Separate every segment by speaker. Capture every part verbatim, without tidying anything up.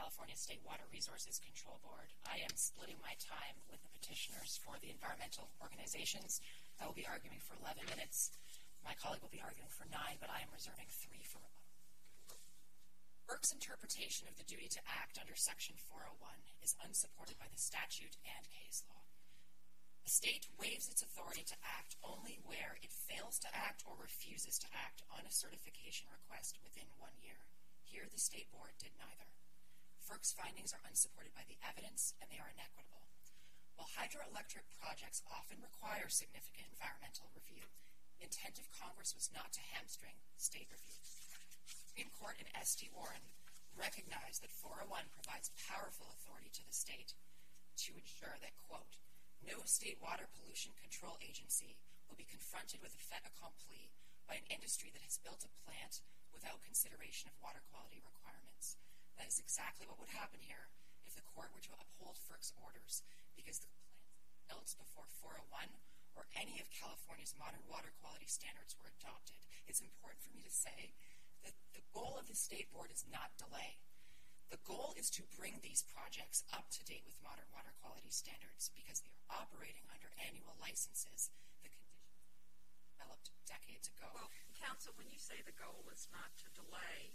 Speaker 1: California State Water Resources Control Board. I am splitting my time with the petitioners for the environmental organizations. I will be arguing for eleven minutes. My colleague will be arguing for nine, but I am reserving three for rebuttal. FERC's interpretation of the duty to act under Section four oh one is unsupported by the statute and case law. A state waives its authority to act only where it fails to act or refuses to act on a certification request within one year. Here, the State Board did neither. FERC's findings are unsupported by the evidence, and they are inequitable. While hydroelectric projects often require significant environmental review, the intent of Congress was not to hamstring state review. The Supreme Court in S T Warren recognized that four oh one provides powerful authority to the state to ensure that, quote, no state water pollution control agency will be confronted with a fait accompli by an industry that has built a plant without consideration of water quality requirements. That is exactly what would happen here if the court were to uphold FERC's orders, because the plants built before four oh one or any of California's modern water quality standards were adopted. It's important for me to say that the goal of the State Board is not delay. The goal is to bring these projects up to date with modern water quality standards because they are operating under annual licenses, the conditions developed decades ago.
Speaker 2: Well, counsel, when you say the goal is not to delay,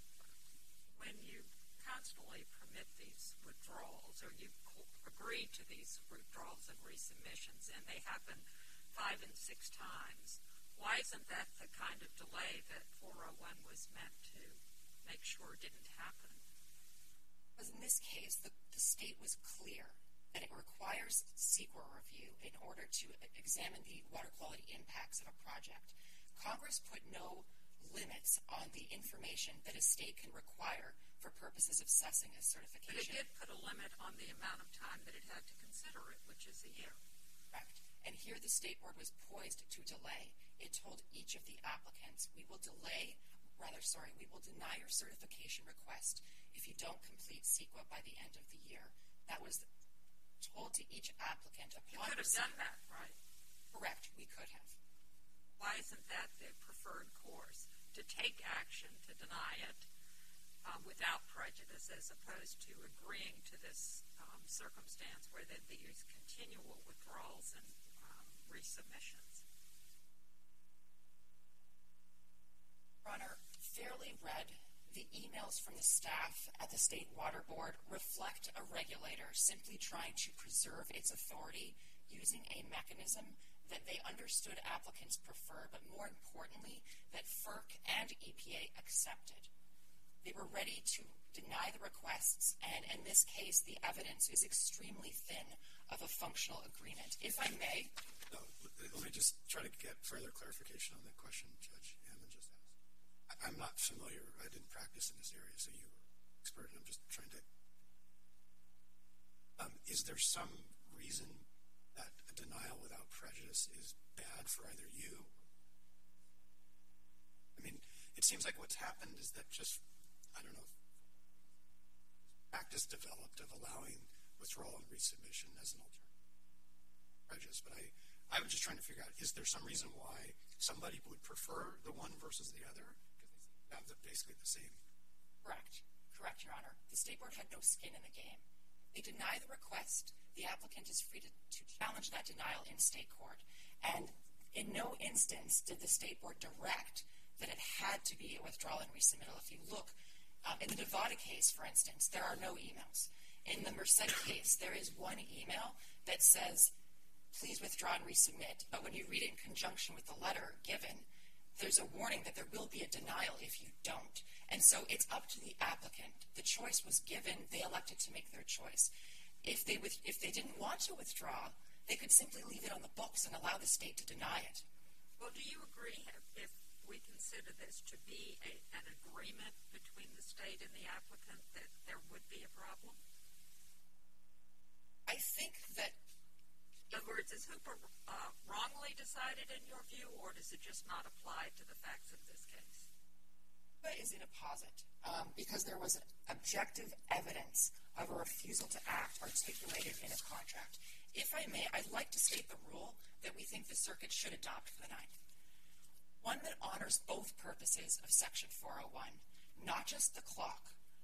Speaker 2: when you constantly permit these withdrawals or you agree to these withdrawals and resubmissions and they happen five and six times, why isn't that the kind of delay that four oh one was meant to make sure didn't happen?
Speaker 1: Because in this case, the, the state was clear that it requires CEQA review in order to examine the water quality impacts of a project. Congress put no limits on the information that a state can require for purposes of assessing a certification.
Speaker 2: But it did put a limit on the amount of time that it had to consider it, which is a year.
Speaker 1: Correct. And here the State Board was poised to delay. It told each of the applicants, we will delay, rather, sorry, we will deny your certification request if you don't complete CEQA by the end of the year. That was told to each applicant upon
Speaker 2: You could have done that, right?
Speaker 1: Correct, we could have.
Speaker 2: Why isn't that the preferred course, to take action to deny it um, without prejudice as opposed to agreeing to this um, circumstance where there'd be these continual withdrawals and um, resubmissions?
Speaker 1: Your Honor, fairly read, the emails from the staff at the State Water Board reflect a regulator simply trying to preserve its authority using a mechanism that they understood applicants prefer, but more importantly, that FERC and E P A accepted. They were ready to deny the requests, and in this case, the evidence is extremely thin of a functional agreement. If I may.
Speaker 3: No, let me just try to get further clarification on the question Judge Hammond just asked. I'm not familiar. I didn't practice in this area, so you were expert, and I'm just trying to. Um, is there some reason that a denial without prejudice is bad for either you? I mean, it seems like what's happened is that just, I don't know, practice developed of allowing withdrawal and resubmission as an alternative to prejudice, but I, I was just trying to figure out, is there some reason why somebody would prefer the one versus the other? Because they have the, basically the same.
Speaker 1: Correct. Correct, Your Honor. The State Board had no skin in the game. They deny the request. The applicant is free to, to challenge that denial in state court. And in no instance did the State Board direct that it had to be a withdrawal and resubmittal. If you look, um, in the Nevada case, for instance, there are no emails. In the Merced case, there is one email that says, please withdraw and resubmit. But when you read it in conjunction with the letter given, there's a warning that there will be a denial if you don't. And so it's up to the applicant. The choice was given. They elected to make their choice. If they with, if they didn't want to withdraw, they could simply leave it on the books and allow the state to deny it.
Speaker 2: Well, do you agree if we consider this to be a, an agreement between the state and the applicant that there would be a problem?
Speaker 1: I think that...
Speaker 2: In other words, is Hooper uh, wrongly decided in your view, or does it just not apply to the facts of this case?
Speaker 1: Hooper is in a posit um, because there was objective evidence of a refusal to act articulated in a contract. If I may, I'd like to state the rule that we think the circuit should adopt for the ninth. One that honors both purposes of Section four oh one, not just the clock,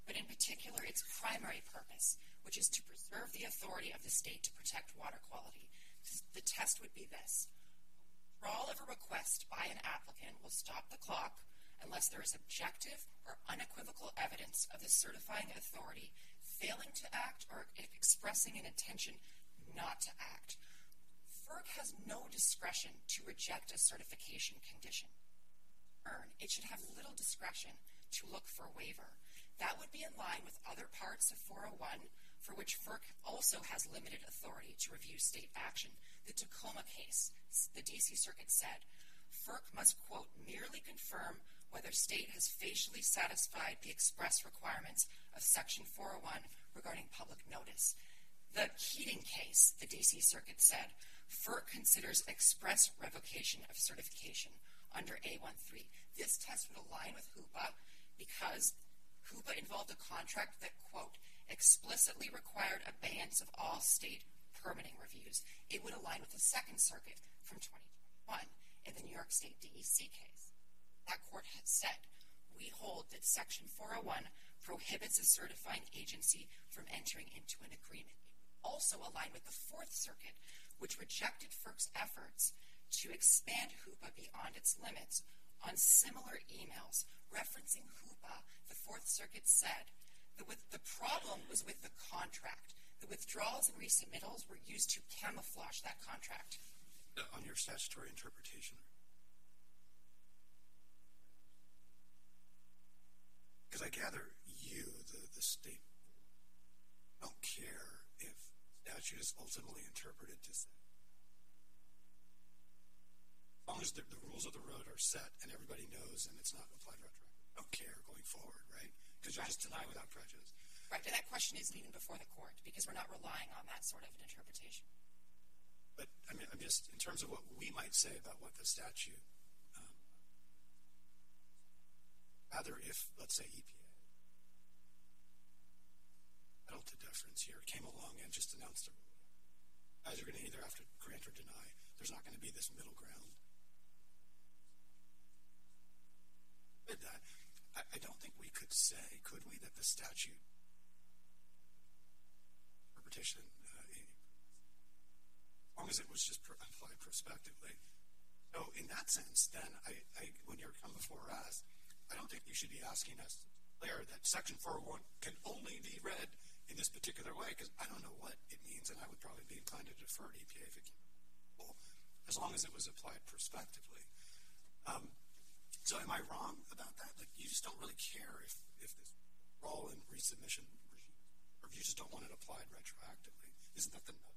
Speaker 1: but in particular its primary purpose, which is to preserve the authority of the state to protect water quality. The test would be this. Withdrawal of a request by an applicant will stop the clock unless there is objective or unequivocal evidence of the certifying authority failing to act or expressing an intention not to act. FERC has no discretion to reject a certification condition. It should have little discretion to look for a waiver. That would be in line with other parts of four oh one, for which FERC also has limited authority to review state action. The Tacoma case, the D C Circuit said, FERC must, quote, merely confirm whether state has facially satisfied the express requirements of Section four oh one regarding public notice. The Keating case, the D C Circuit said, FERC considers express revocation of certification under A thirteen. This test would align with HOOPA because HOOPA involved a contract that, quote, explicitly required abeyance of all state permitting reviews. It would align with the Second Circuit from twenty twenty-one in the New York State D E C case. That court had said, we hold that Section four oh one prohibits a certifying agency from entering into an agreement. It would also align with the Fourth Circuit, which rejected FERC's efforts to expand HOOPA beyond its limits on similar emails referencing HOOPA. The Fourth Circuit said that with the problem was with the contract. The withdrawals and resubmittals were used to camouflage that contract.
Speaker 3: Uh, on your statutory interpretation, because I gather you, the, the state, don't care if statute is ultimately interpreted to say, as long as the, the rules of the road are set and everybody knows and it's not applied retroactively, don't care going forward, right? Because you just deny without prejudice.
Speaker 1: Right, and that question isn't even before the court because we're not relying on that sort of an interpretation.
Speaker 3: But I mean, I'm just in terms of what we might say about what the statute, um, rather if, let's say, E P A, entitled to deference here, came along and just announced a rule. Guys are going to either have to grant or deny. There's not going to be this middle ground. With that, I, I don't think we could say, could we, that the statute interpretation, uh, as long as it was just applied prospectively. So in that sense, then, I, I, when you're come before us, I don't think you should be asking us to declare that Section four oh one can only be read in this particular way, because I don't know what it means, and I would probably be inclined to defer to E P A if it came, well, as long as it was applied prospectively. Um, so am I wrong about that? Like, you just don't really care if, if this roll and resubmission regime, or if you just don't want it applied retroactively. Isn't that the note?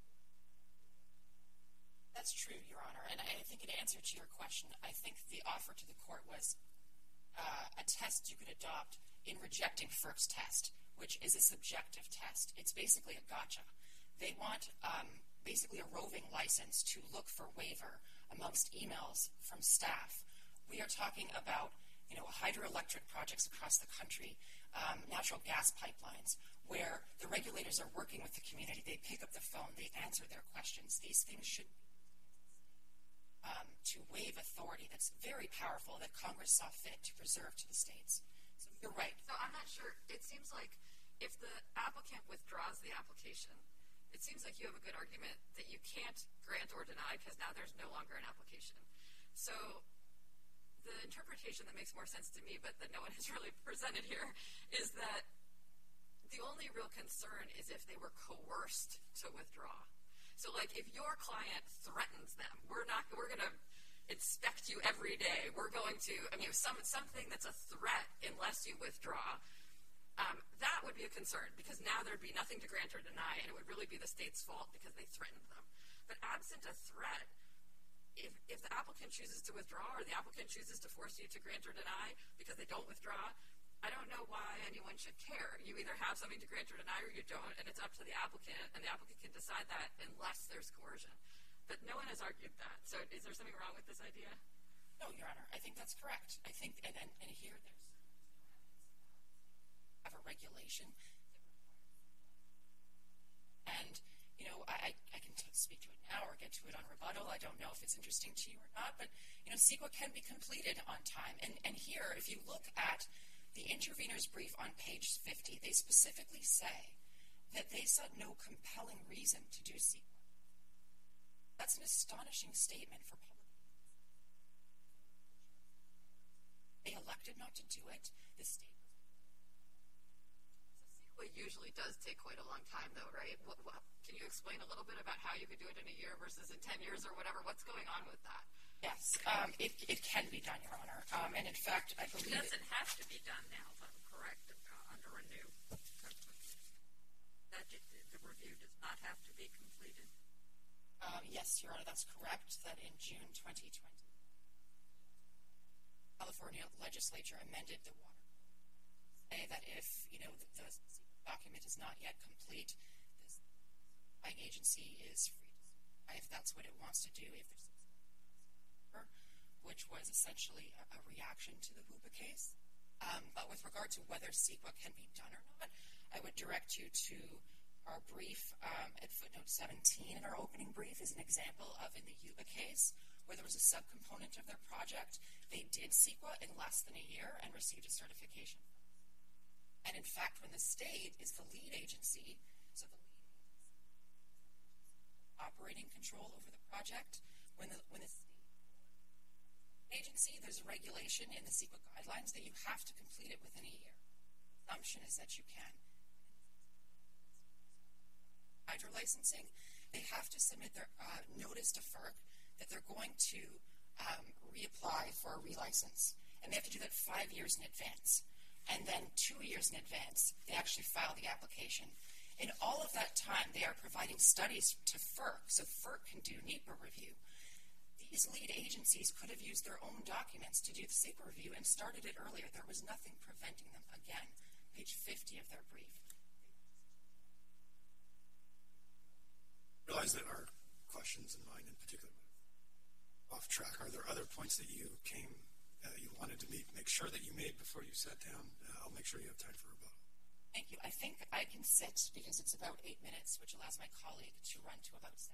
Speaker 1: That's true, Your Honor, and I think in answer to your question, I think the offer to the court was uh, a test you could adopt in rejecting FERC's test, which is a subjective test. It's basically a gotcha. They want um, basically a roving license to look for waiver amongst emails from staff. We are talking about, you know, hydroelectric projects across the country, um, natural gas pipelines, where the regulators are working with the community. They pick up the phone. They answer their questions. These things should um, to waive authority that's very powerful that Congress saw fit to preserve to the states. So you're right.
Speaker 2: So I'm not sure. It seems like if the applicant withdraws the application, it seems like you have a good argument that you can't grant or deny because now there's no longer an application. So the interpretation that makes more sense to me, but that no one has really presented here, is that the only real concern is if they were coerced to withdraw. So, like, if your client threatens them, we're not, we're going to inspect you every day. We're going to, I mean, some something that's a threat unless you withdraw. Um, that would be a concern because now there'd be nothing to grant or deny, and it would really be the state's fault because they threatened them. But absent a threat, if, if the applicant chooses to withdraw or the applicant chooses to force you to grant or deny because they don't withdraw, I don't know why anyone should care. You either have something to grant or deny or you don't, and it's up to the applicant, and the applicant can decide that unless there's coercion. But no one has argued that. So is there something wrong with this idea?
Speaker 1: No, Your Honor. I think that's correct. I think, and, and, and here there's have a regulation and, you know, I, I can t- speak to it now or get to it on rebuttal. I don't know if it's interesting to you or not, but, you know, CEQA can be completed on time. And, and here, if you look at The intervener's brief on page fifty, they specifically say that they saw no compelling reason to do CEQA. That's an astonishing statement for public. They elected not to do it. The state.
Speaker 4: So CEQA usually does take quite a long time, though, right? What, what, can you explain a little bit about how you could do it in a year versus in ten years or whatever? What's going on with that?
Speaker 1: Yes, um, it, it can be done, Your Honor. Um, and in fact, I believe
Speaker 2: it doesn't have to be done now, though, correct? Uh, under a new, that it, the review does not have to be completed.
Speaker 1: Um, yes, Your Honor, that's correct. That in June twenty twenty, California legislature amended the water code to say that if you know the, the document is not yet complete, the agency is free to certify if that's what it wants to do. If there's which was essentially a, a reaction to the Hoopa case. Um, but with regard to whether CEQA can be done or not, I would direct you to our brief um, at footnote seventeen in our opening brief is an example of in the Yuba case where there was a subcomponent of their project. They did CEQA in less than a year and received a certification. And in fact, when the state is the lead agency, so the lead agency operating control over the project, when the when the agency, there's a regulation in the CEQA guidelines that you have to complete it within a year. The assumption is that you can. Hydro licensing, they have to submit their uh, notice to FERC that they're going to um, reapply for a relicense. And they have to do that five years in advance. And then two years in advance, they actually file the application. In all of that time, they are providing studies to FERC, so FERC can do NEPA review. These lead agencies could have used their own documents to do the CEQA review and started it earlier. There was nothing preventing them. Again, page fifty of their brief.
Speaker 3: I realize that our questions and mine in particular off track. Are there other points that you came, uh, you wanted to meet, make sure that you made before you sat down? Uh, I'll make sure you have time for rebuttal.
Speaker 1: Thank you. I think I can sit because it's about eight minutes, which allows my colleague to run to about seven.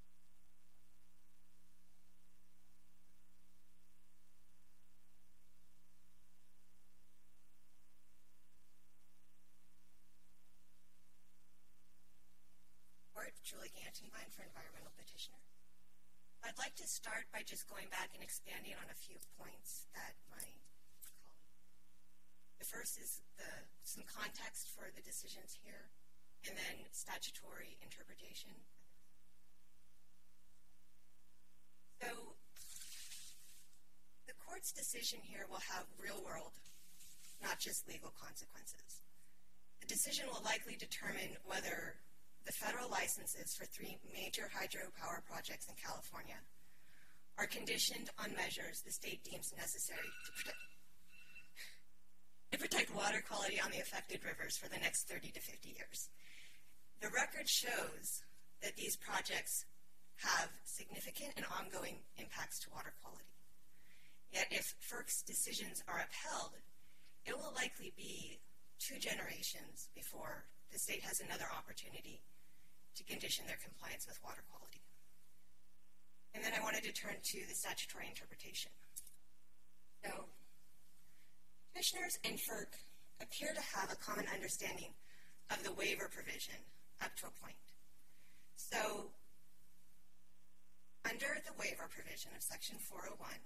Speaker 5: Julie Gantenbein for Environmental Petitioner. I'd like to start by just going back and expanding on a few points that my colleague. The first is the, some context for the decisions here, and then statutory interpretation. So the court's decision here will have real-world, not just legal consequences. The decision will likely determine whether the federal licenses for three major hydropower projects in California are conditioned on measures the state deems necessary to protect, to protect water quality on the affected rivers for the next thirty to fifty years. The record shows that these projects have significant and ongoing impacts to water quality. Yet if FERC's decisions are upheld, it will likely be two generations before the state has another opportunity to condition their compliance with water quality. And then I wanted to turn to the statutory interpretation. So, petitioners and FERC appear to have a common understanding of the waiver provision up to a point. So, under the waiver provision of Section four oh one,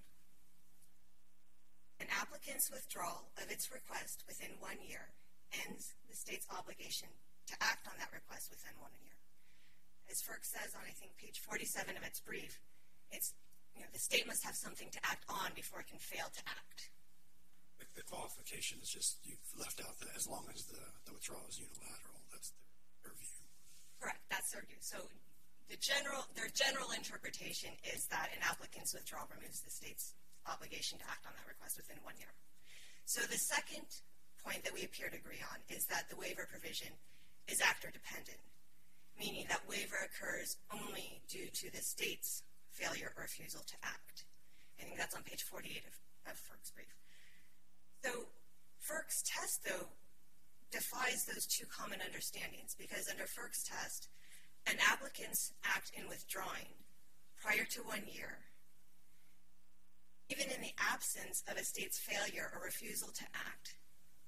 Speaker 5: an applicant's withdrawal of its request within one year ends the state's obligation to act on that request within one year. As FERC says on, I think, page forty-seven of its brief, it's, you know, the state must have something to act on before it can fail to act.
Speaker 3: The, the qualification is just, you've left out the, as long as the, the withdrawal is unilateral. That's their, their view.
Speaker 5: Correct, that's their view. So the general, their general interpretation is that an applicant's withdrawal removes the state's obligation to act on that request within one year. So the second point that we appear to agree on is that the waiver provision is actor-dependent, meaning that waiver occurs only due to the state's failure or refusal to act. I think that's on page forty-eight of, of FERC's brief. So FERC's test, though, defies those two common understandings because under FERC's test, an applicant's act in withdrawing prior to one year, even in the absence of a state's failure or refusal to act,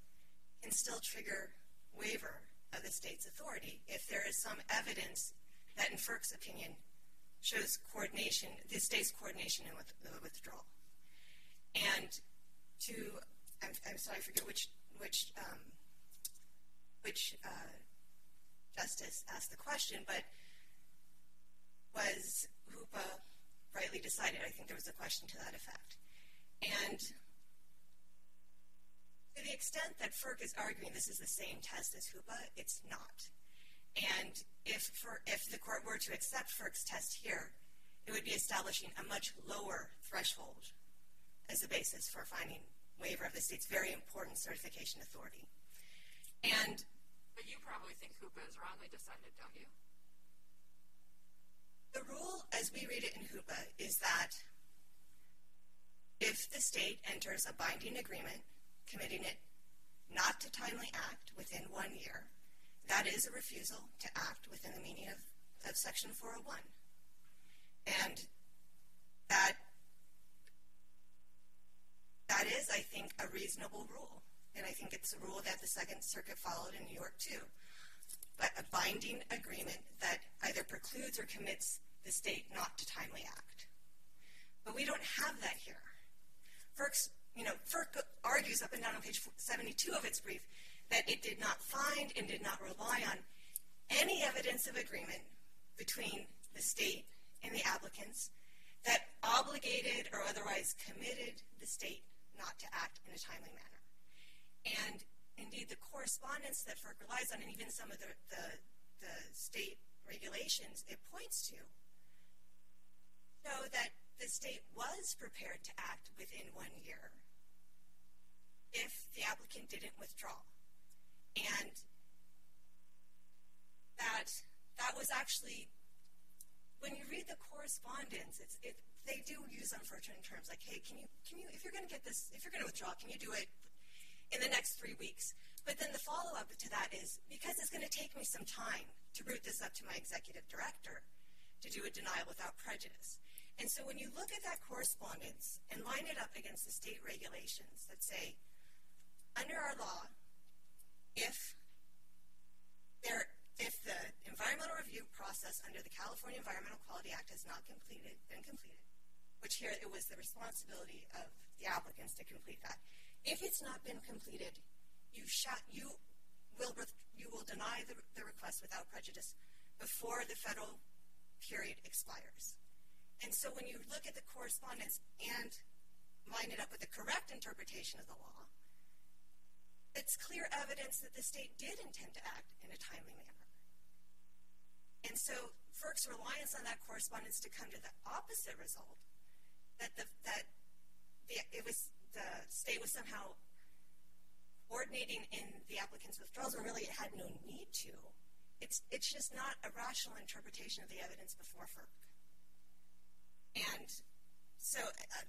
Speaker 5: can still trigger waiver of the state's authority if there is some evidence that, in FERC's opinion, shows coordination, the state's coordination in with, the withdrawal. And to, I'm, I'm sorry, I forget which which um, which uh, justice asked the question, but was HOOPA rightly decided? I think there was a question to that effect. And to the extent that FERC is arguing this is the same test as HOOPA, it's not. And if for, if the court were to accept FERC's test here, it would be establishing a much lower threshold as a basis for finding waiver of the state's very important certification authority. And
Speaker 4: but you probably think HOOPA is wrongly decided, don't you?
Speaker 5: The rule, as we read it in HOOPA, is that if the state enters a binding agreement committing it not to timely act within one year, that is a refusal to act within the meaning of, of Section four oh one. And that that is, I think, a reasonable rule. And I think it's a rule that the Second Circuit followed in New York, too. But a binding agreement that either precludes or commits the state not to timely act. But we don't have that here. FERC's, you know, FERC argues up and down on page seventy-two of its brief that it did not find and did not rely on any evidence of agreement between the state and the applicants that obligated or otherwise committed the state not to act in a timely manner. And indeed, the correspondence that FERC relies on, and even some of the, the, the state regulations it points to, show that the state was prepared to act within one year if the applicant didn't withdraw. And that that was actually, when you read the correspondence, it's, it, they do use unfortunate terms like, hey, can you, can you, if you're going to get this, if you're going to withdraw, can you do it in the next three weeks? But then the follow-up to that is, because it's going to take me some time to route this up to my executive director to do a denial without prejudice. And so when you look at that correspondence and line it up against the state regulations that say, under our law, if there, if the environmental review process under the California Environmental Quality Act has not completed, been completed, which here it was the responsibility of the applicants to complete that. If it's not been completed, you shall, you will you will deny the, the request without prejudice before the federal period expires. And so when you look at the correspondence and line it up with the correct interpretation of the law, it's clear evidence that the state did intend to act in a timely manner. And so FERC's reliance on that correspondence to come to the opposite result, that the that the, it was the state was somehow coordinating in the applicant's withdrawals, or really it had no need to. It's it's just not a rational interpretation of the evidence before FERC. And so uh,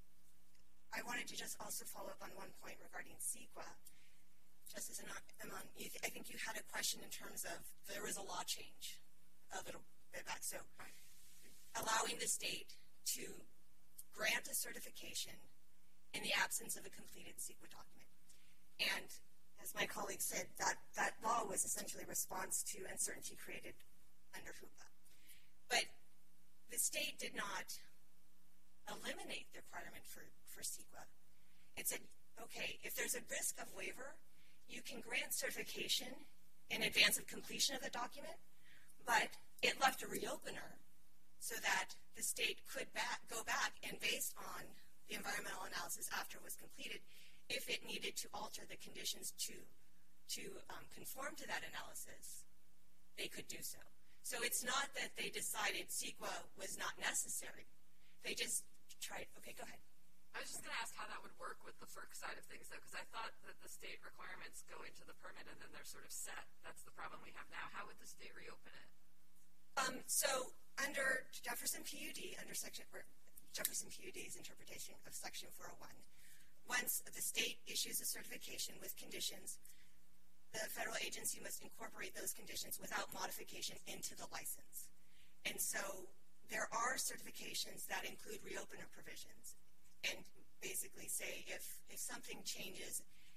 Speaker 5: I wanted to just also follow up on one point regarding CEQA. Justice Amon, I think you had a question in terms of there was a law change a little bit back. So allowing the state to grant a certification in the absence of a completed CEQA document. And as my colleague said, that, that law was essentially a response to uncertainty created under HOOPA. But the state did not eliminate the requirement for, for CEQA. It said, okay, if there's a risk of waiver, you can grant certification in advance of completion of the document, but it left a reopener so that the state could back, go back and based on the environmental analysis after it was completed, if it needed to alter the conditions to, to um, conform to that analysis, they could do so. So it's not that they decided CEQA was not necessary. They just tried, okay, go ahead.
Speaker 4: I was just going to ask how that would work with the FERC side of things, though, because I thought that the state requirements go into the permit and then they're sort of set. That's the problem we have now. How would the state reopen it?
Speaker 5: Um, so under Jefferson P U D, under section or Jefferson P U D's interpretation of Section four oh one, once the state issues a certification with conditions, the federal agency must incorporate those conditions without modification into the license. And so there are certifications that include reopener provisions and basically say if, if something changes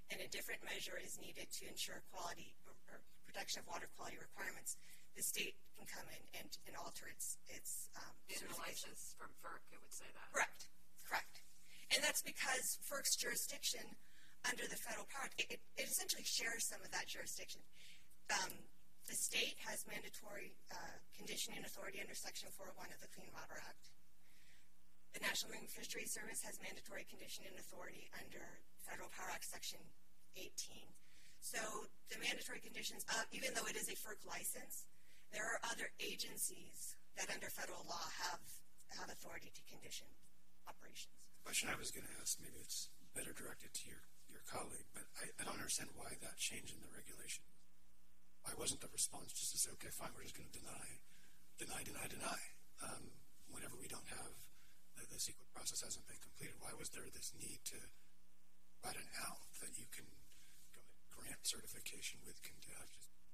Speaker 5: and a different measure is needed to ensure quality or, or protection of water quality requirements, the state can come in and, and alter its its um,
Speaker 2: In the license from FERC, it would say that.
Speaker 5: Correct, correct. And that's because FERC's jurisdiction under the federal power, it, it, it essentially shares some of that jurisdiction. Um, the state has mandatory uh, conditioning authority under Section four oh one of the Clean Water Act. The National Marine Fisheries Service has mandatory conditioning authority under Federal Power Act Section eighteen. So the mandatory conditions, uh, even though it is a FERC license, there are other agencies that under federal law have, have authority to condition operations.
Speaker 3: The question I was going to ask, maybe it's better directed to your your colleague, but I, I don't understand why that change in the regulation. Why wasn't the response just to say, okay, fine, we're just going to deny, deny, deny, deny, um, whenever we don't have, the, the secret process hasn't been completed? Why was there this need to write an out that you can go ahead and grant certification with contempt?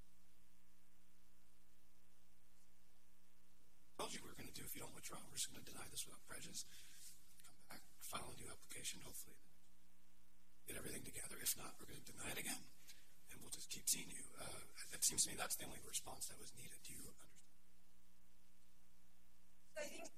Speaker 3: I told you we were going to do, if you don't withdraw, we're just going to deny this without prejudice, come back, file a new application, hopefully get everything together. If not, we're going to deny it again, and we'll just keep seeing you. Uh, it seems to me that's the only response that was needed. Do you understand?
Speaker 5: I think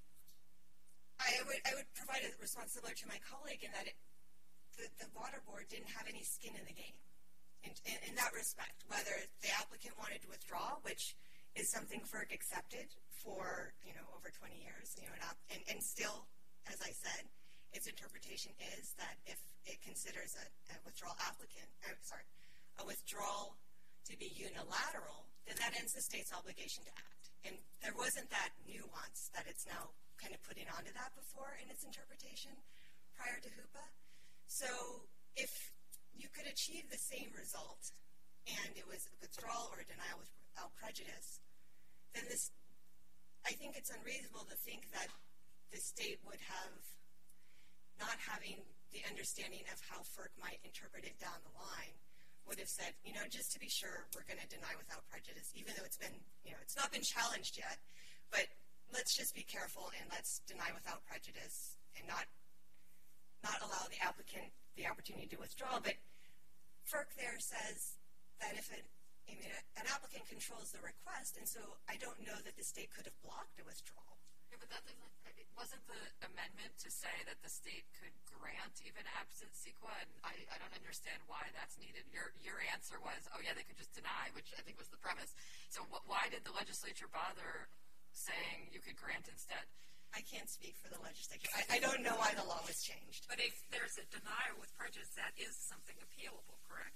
Speaker 5: I would I would provide a response similar to my colleague in that it, the, the water board didn't have any skin in the game in, in, in that respect. Whether the applicant wanted to withdraw, which is something FERC accepted for you know over twenty years, you know, and, and, and still, as I said, its interpretation is that if it considers a, a withdrawal applicant, uh, sorry, a withdrawal to be unilateral, then that ends the state's obligation to act. And there wasn't that nuance that it's now kind of putting onto that before in its interpretation prior to HOOPA. So if you could achieve the same result and it was withdrawal or denial without prejudice, then this, I think it's unreasonable to think that the state would have, not having the understanding of how FERC might interpret it down the line, would have said, you know, just to be sure, we're going to deny without prejudice, even though it's been, you know, it's not been challenged yet, but let's just be careful and let's deny without prejudice and not not allow the applicant the opportunity to withdraw. But FERC there says that if it, I mean, an applicant controls the request, and so I don't know that the state could have blocked a withdrawal.
Speaker 2: Yeah, but that doesn't, wasn't the amendment to say that the state could grant even absent CEQA? And I, I don't understand why that's needed. Your your answer was, oh yeah, they could just deny, which I think was the premise. So wh- why did the legislature bother saying you could grant instead?
Speaker 5: I can't speak for the legislature. I, I don't know why the law was changed.
Speaker 2: But if there's a denial with prejudice, that is something appealable, correct?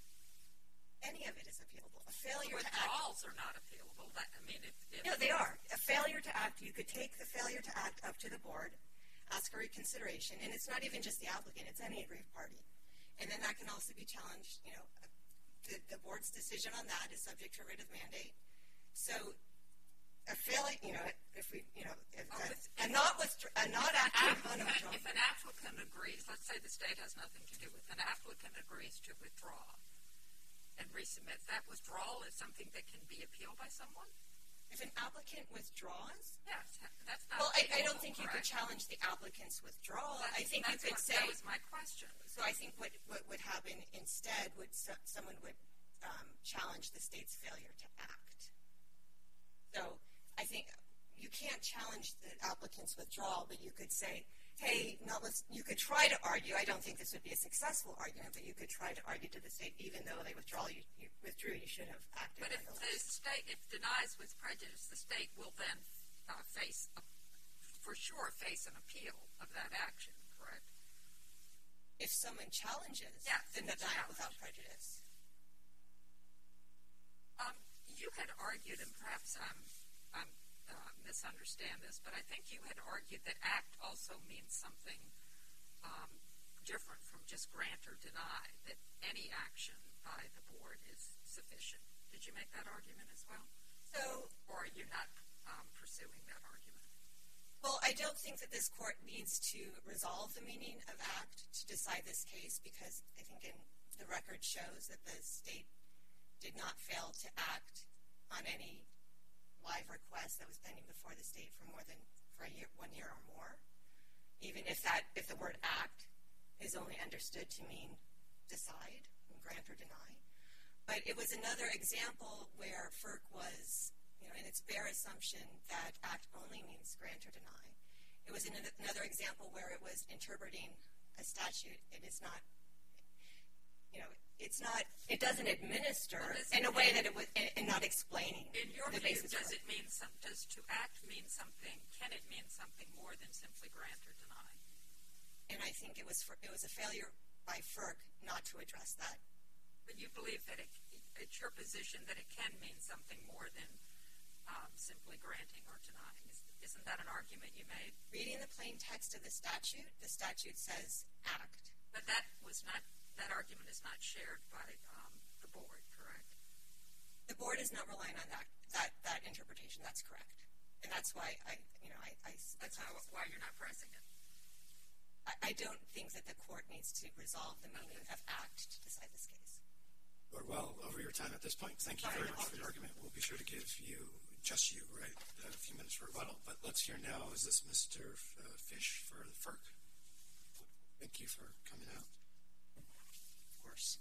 Speaker 5: Any of it is appealable. A failure to act.
Speaker 2: Withdrawals are not appealable. That, I mean, if, if
Speaker 5: No, they are. A failure to act, you could take the failure to act up to the board, ask for reconsideration, and it's not even just the applicant, it's any aggrieved party. And then that can also be challenged, you know, the, the board's decision on that is subject to writ of mandate. So a failure, you know, if we, you know, if
Speaker 2: Oh,
Speaker 5: a,
Speaker 2: with-
Speaker 5: a not withdraw, a not acting on a withdrawal.
Speaker 2: If an applicant agrees, let's say the state has nothing to do with, an applicant agrees to withdraw and resubmit, that withdrawal is something that can be appealed by someone?
Speaker 5: If an applicant withdraws,
Speaker 2: Yes, that's not.
Speaker 5: well, I, I don't
Speaker 2: appealable,
Speaker 5: think you could
Speaker 2: correct?
Speaker 5: challenge the applicant's withdrawal.
Speaker 2: That's-
Speaker 5: I think you
Speaker 2: that's
Speaker 5: could
Speaker 2: what-
Speaker 5: say.
Speaker 2: That was my question.
Speaker 5: So I think what, what would happen instead would so, someone would um, challenge the state's failure to act. So I think you can't challenge the applicant's withdrawal, but you could say, hey, not let's, you could try to argue. I don't think this would be a successful argument, but you could try to argue to the state, even though they withdraw, you, you withdrew, you should have acted.
Speaker 2: But if the
Speaker 5: nonetheless.
Speaker 2: state, if denies with prejudice, the state will then uh, face, a, for sure, face an appeal of that action, correct?
Speaker 5: If someone challenges,
Speaker 2: Yes,
Speaker 5: then
Speaker 2: it's
Speaker 5: denial
Speaker 2: challenged.
Speaker 5: without prejudice.
Speaker 2: Um, you had argued, and perhaps I'm, I'm uh, misunderstand this, but I think you had argued that act also means something um, different from just grant or deny, that any action by the board is sufficient. Did you make that argument as well?
Speaker 5: So,
Speaker 2: Or are you not um, pursuing that argument?
Speaker 5: well, I don't think that this court needs to resolve the meaning of act to decide this case, because I think in the record shows that the state did not fail to act on any live request that was pending before the state for more than for a year, one year or more. Even if that, if the word act is only understood to mean decide, grant or deny. But it was another example where FERC was, you know, in its bare assumption that act only means grant or deny. It was in another example where it was interpreting a statute. It is not, you know, it's not, it doesn't administer
Speaker 2: well,
Speaker 5: in a way that it was, and not explaining.
Speaker 2: In your
Speaker 5: the
Speaker 2: view,
Speaker 5: basis
Speaker 2: does
Speaker 5: for
Speaker 2: it mean some, does to act mean something, can it mean something more than simply grant or deny?
Speaker 5: And I think it was, for, it was a failure by FERC not to address that.
Speaker 2: But you believe that it, it's your position that it can mean something more than um, simply granting or denying. Is, isn't that an argument you made?
Speaker 5: Reading the plain text of the statute, the statute says act.
Speaker 2: But that was not, that argument is not shared by um, the board, correct?
Speaker 5: The board is not relying on that that, that interpretation. That's correct. And that's why I, you know, I, I
Speaker 2: that's how, why you're not pressing it.
Speaker 5: I, I don't think that the court needs to resolve the meaning of act to decide this case.
Speaker 3: We're well over your time at this point. Thank you very much for the argument. We'll be sure to give you, just you, right, a few minutes for rebuttal. But let's hear now, is this Mister F- uh, Fish for the FERC? Thank you for coming out.
Speaker 6: Of course.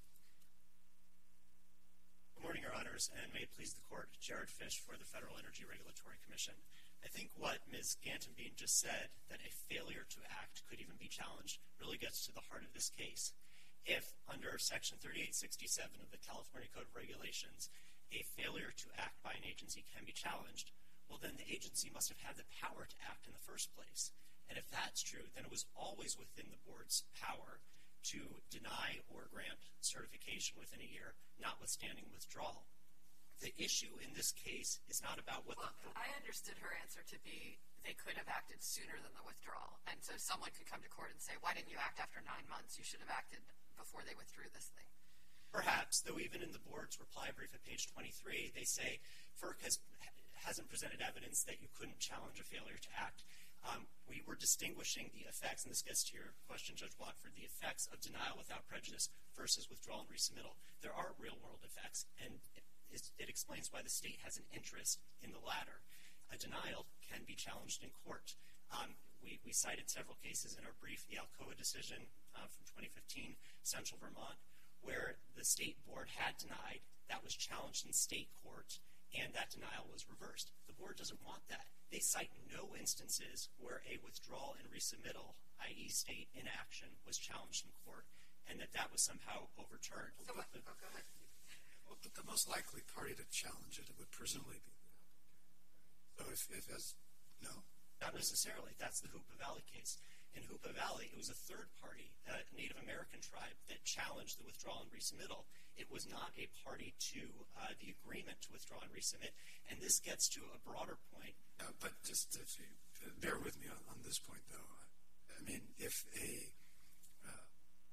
Speaker 6: Good morning, Your Honors, and may it please the Court, Jared Fish for the Federal Energy Regulatory Commission. I think what Miz Gantenbein just said, that a failure to act could even be challenged, really gets to the heart of this case. If, under Section thirty-eight sixty-seven of the California Code of Regulations, a failure to act by an agency can be challenged, well, then the agency must have had the power to act in the first place. And if that's true, then it was always within the board's power to deny or grant certification within a year, notwithstanding withdrawal. The issue in this case is not about what
Speaker 4: well,
Speaker 6: the...
Speaker 4: I understood her answer to be they could have acted sooner than the withdrawal. And so someone could come to court and say, why didn't you act after nine months? You should have acted before they withdrew this thing.
Speaker 6: Perhaps, though even in the board's reply brief at page twenty-three, they say FERC has, hasn't presented evidence that you couldn't challenge a failure to act. Um, we were distinguishing the effects, and this gets to your question, Judge Watford, the effects of denial without prejudice versus withdrawal and resubmittal. There are real-world effects, and it, it explains why the state has an interest in the latter. A denial can be challenged in court. Um, we, we cited several cases in our brief, the Alcoa decision uh, from twenty fifteen, Central Vermont, where the state board had denied, that was challenged in state court, and that denial was reversed. The board doesn't want that. They cite no instances where a withdrawal and resubmittal, that is state inaction, was challenged in court, and that that was somehow overturned.
Speaker 2: So what, oh, go ahead.
Speaker 3: Well, but the most likely party to challenge it, it would presumably be the applicant. So if, if as, no?
Speaker 6: Not necessarily. That's the Hoopa Valley case. In Hoopa Valley, it was a third party, a Native American tribe, that challenged the withdrawal and resubmittal. It was not a party to uh, the agreement to withdraw and resubmit. And this gets to a broader point.
Speaker 3: Uh, but just if you uh, bear with me on, on this point, though. I mean, if a uh,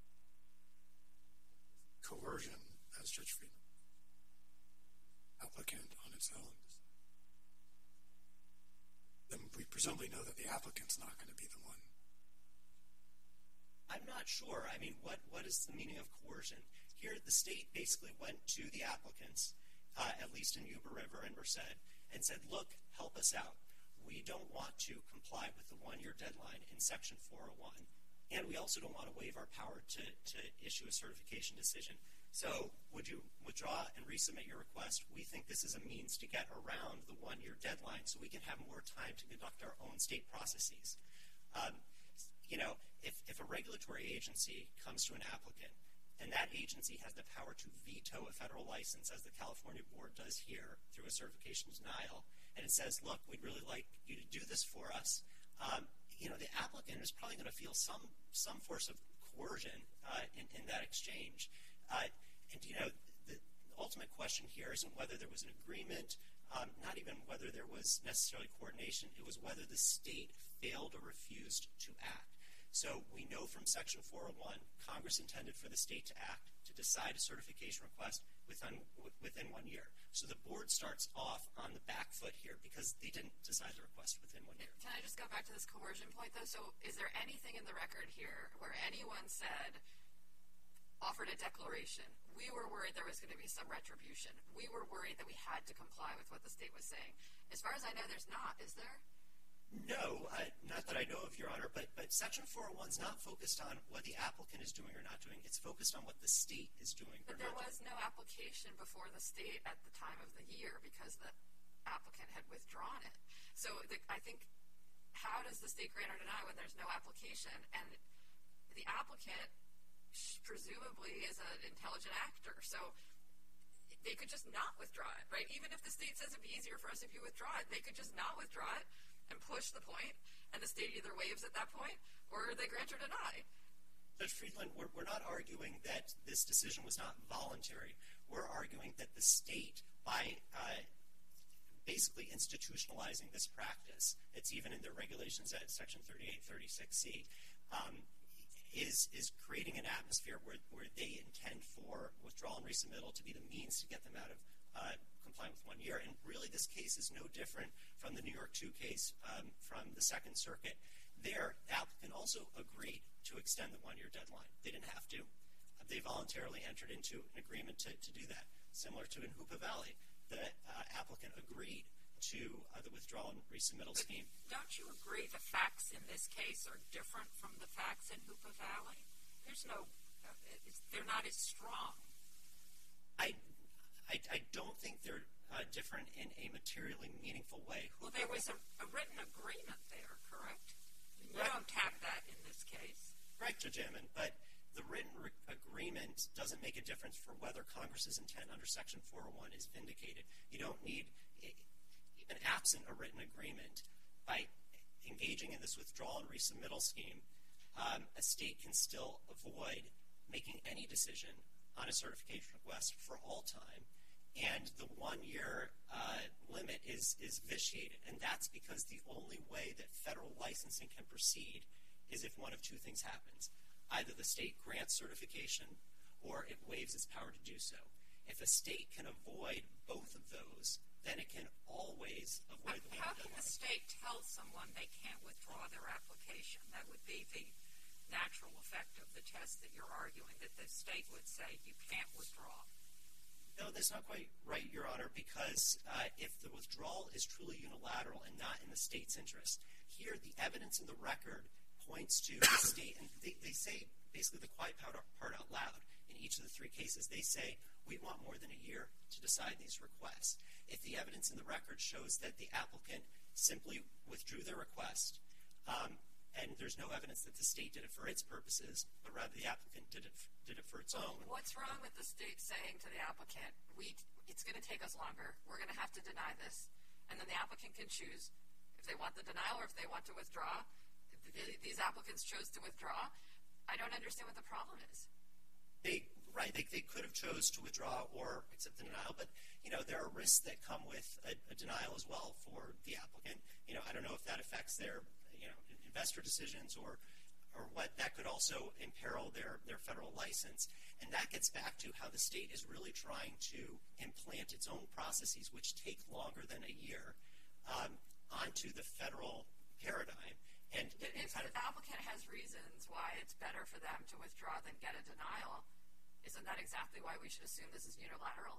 Speaker 3: coercion, as Judge Friedman, applicant on its own, then we presumably know that the applicant's not going to be the one.
Speaker 6: I'm not sure. I mean, what, what is the meaning of coercion? Here, the state basically went to the applicants, uh, at least in Yuba River and Merced, and said, look, help us out. We don't want to comply with the one-year deadline in Section four oh one, and we also don't want to waive our power to, to issue a certification decision. So would you withdraw and resubmit your request? We think this is a means to get around the one-year deadline so we can have more time to conduct our own state processes. Um, you know, if, if a regulatory agency comes to an applicant and that agency has the power to veto a federal license, as the California board does here through a certification denial, and it says, look, we'd really like you to do this for us, um, you know, the applicant is probably going to feel some some force of coercion uh, in, in that exchange. Uh, and, you know, the ultimate question here isn't whether there was an agreement, um, not even whether there was necessarily coordination. It was whether the state failed or refused to act. So we know from Section four oh one, Congress intended for the state to act, to decide a certification request within, within one year. So the board starts off on the back foot here because they didn't decide the request within one year.
Speaker 4: Can I just go back to this coercion point, though? So is there anything in the record here where anyone said, offered a declaration, we were worried there was going to be some retribution. We were worried that we had to comply with what the state was saying. As far as I know, there's not, is there?
Speaker 6: No, I, not that I know of, Your Honor, but, but Section four oh one is not focused on what the applicant is doing or not doing. It's focused on what the state is doing.
Speaker 2: But there was no application before the state at the time of the year because the applicant had withdrawn it. So the, I think, how does the state grant or deny when there's no application? And the applicant presumably is an intelligent actor. So they could just not withdraw it, right? Even if the state says it'd be easier for us if you withdraw it, they could just not withdraw it and push the point, and the state either waives at that point or they grant or deny.
Speaker 6: Judge Friedland, we're, we're not arguing that this decision was not voluntary. We're arguing that the state, by uh, basically institutionalizing this practice, it's even in their regulations at Section thirty-eight thirty-six C, um, is is creating an atmosphere where, where they intend for withdrawal and resubmittal to be the means to get them out of uh, complying with one year. And really, this case is no different from the New York two case um, from the Second Circuit. There, the applicant also agreed to extend the one-year deadline. They didn't have to. Uh, they voluntarily entered into an agreement to, to do that. Similar to in Hoopa Valley, the uh, applicant agreed to uh, the withdrawal and resubmittal
Speaker 2: But
Speaker 6: scheme.
Speaker 2: Don't you agree the facts in this case are different from the facts in Hoopa Valley? There's no, uh, it's, they're not as strong.
Speaker 6: I, I, I don't think they're uh, different in a materially meaningful way.
Speaker 2: Well, there was a, a written agreement there, correct? You
Speaker 6: Right.
Speaker 2: don't have that in this case.
Speaker 6: Right, Judge Ammon, but the written re- agreement doesn't make a difference for whether Congress's intent under Section four oh one is vindicated. You don't need, even absent a written agreement, by engaging in this withdrawal and resubmittal scheme, um, a state can still avoid making any decision on a certification request for all time, and the one-year uh, limit is, is vitiated, and that's because the only way that federal licensing can proceed is if one of two things happens. Either the state grants certification or it waives its power to do so. If a state can avoid both of those, then it can always avoid the
Speaker 2: How
Speaker 6: one-year
Speaker 2: can the
Speaker 6: deadline.
Speaker 2: state tell someone they can't withdraw their application? That would be the natural effect of the test that you're arguing, that the state would say you can't withdraw.
Speaker 6: No, that's not quite right, Your Honor, because uh, if the withdrawal is truly unilateral and not in the state's interest, here the evidence in the record points to the state, and they, they say basically the quiet part, part out loud in each of the three cases. They say, we want more than a year to decide these requests. If the evidence in the record shows that the applicant simply withdrew their request, um, and there's no evidence that the state did it for its purposes, but rather the applicant did it did it for its own.
Speaker 2: What's wrong with the state saying to the applicant, we, it's going to take us longer, we're going to have to deny this, and then the applicant can choose if they want the denial or if they want to withdraw. These applicants chose to withdraw. I don't understand what the problem is.
Speaker 6: They right, they, they could have chose to withdraw or accept the denial, but you know there are risks that come with a, a denial as well for the applicant. You know, I don't know if that affects their you know investor decisions or or what. That could also imperil their their federal license, and that gets back to how the state is really trying to implant its own processes, which take longer than a year, um, onto the federal paradigm. And
Speaker 2: If
Speaker 6: kind
Speaker 2: the
Speaker 6: of,
Speaker 2: applicant has reasons why it's better for them to withdraw than get a denial, isn't that exactly why we should assume this is unilateral?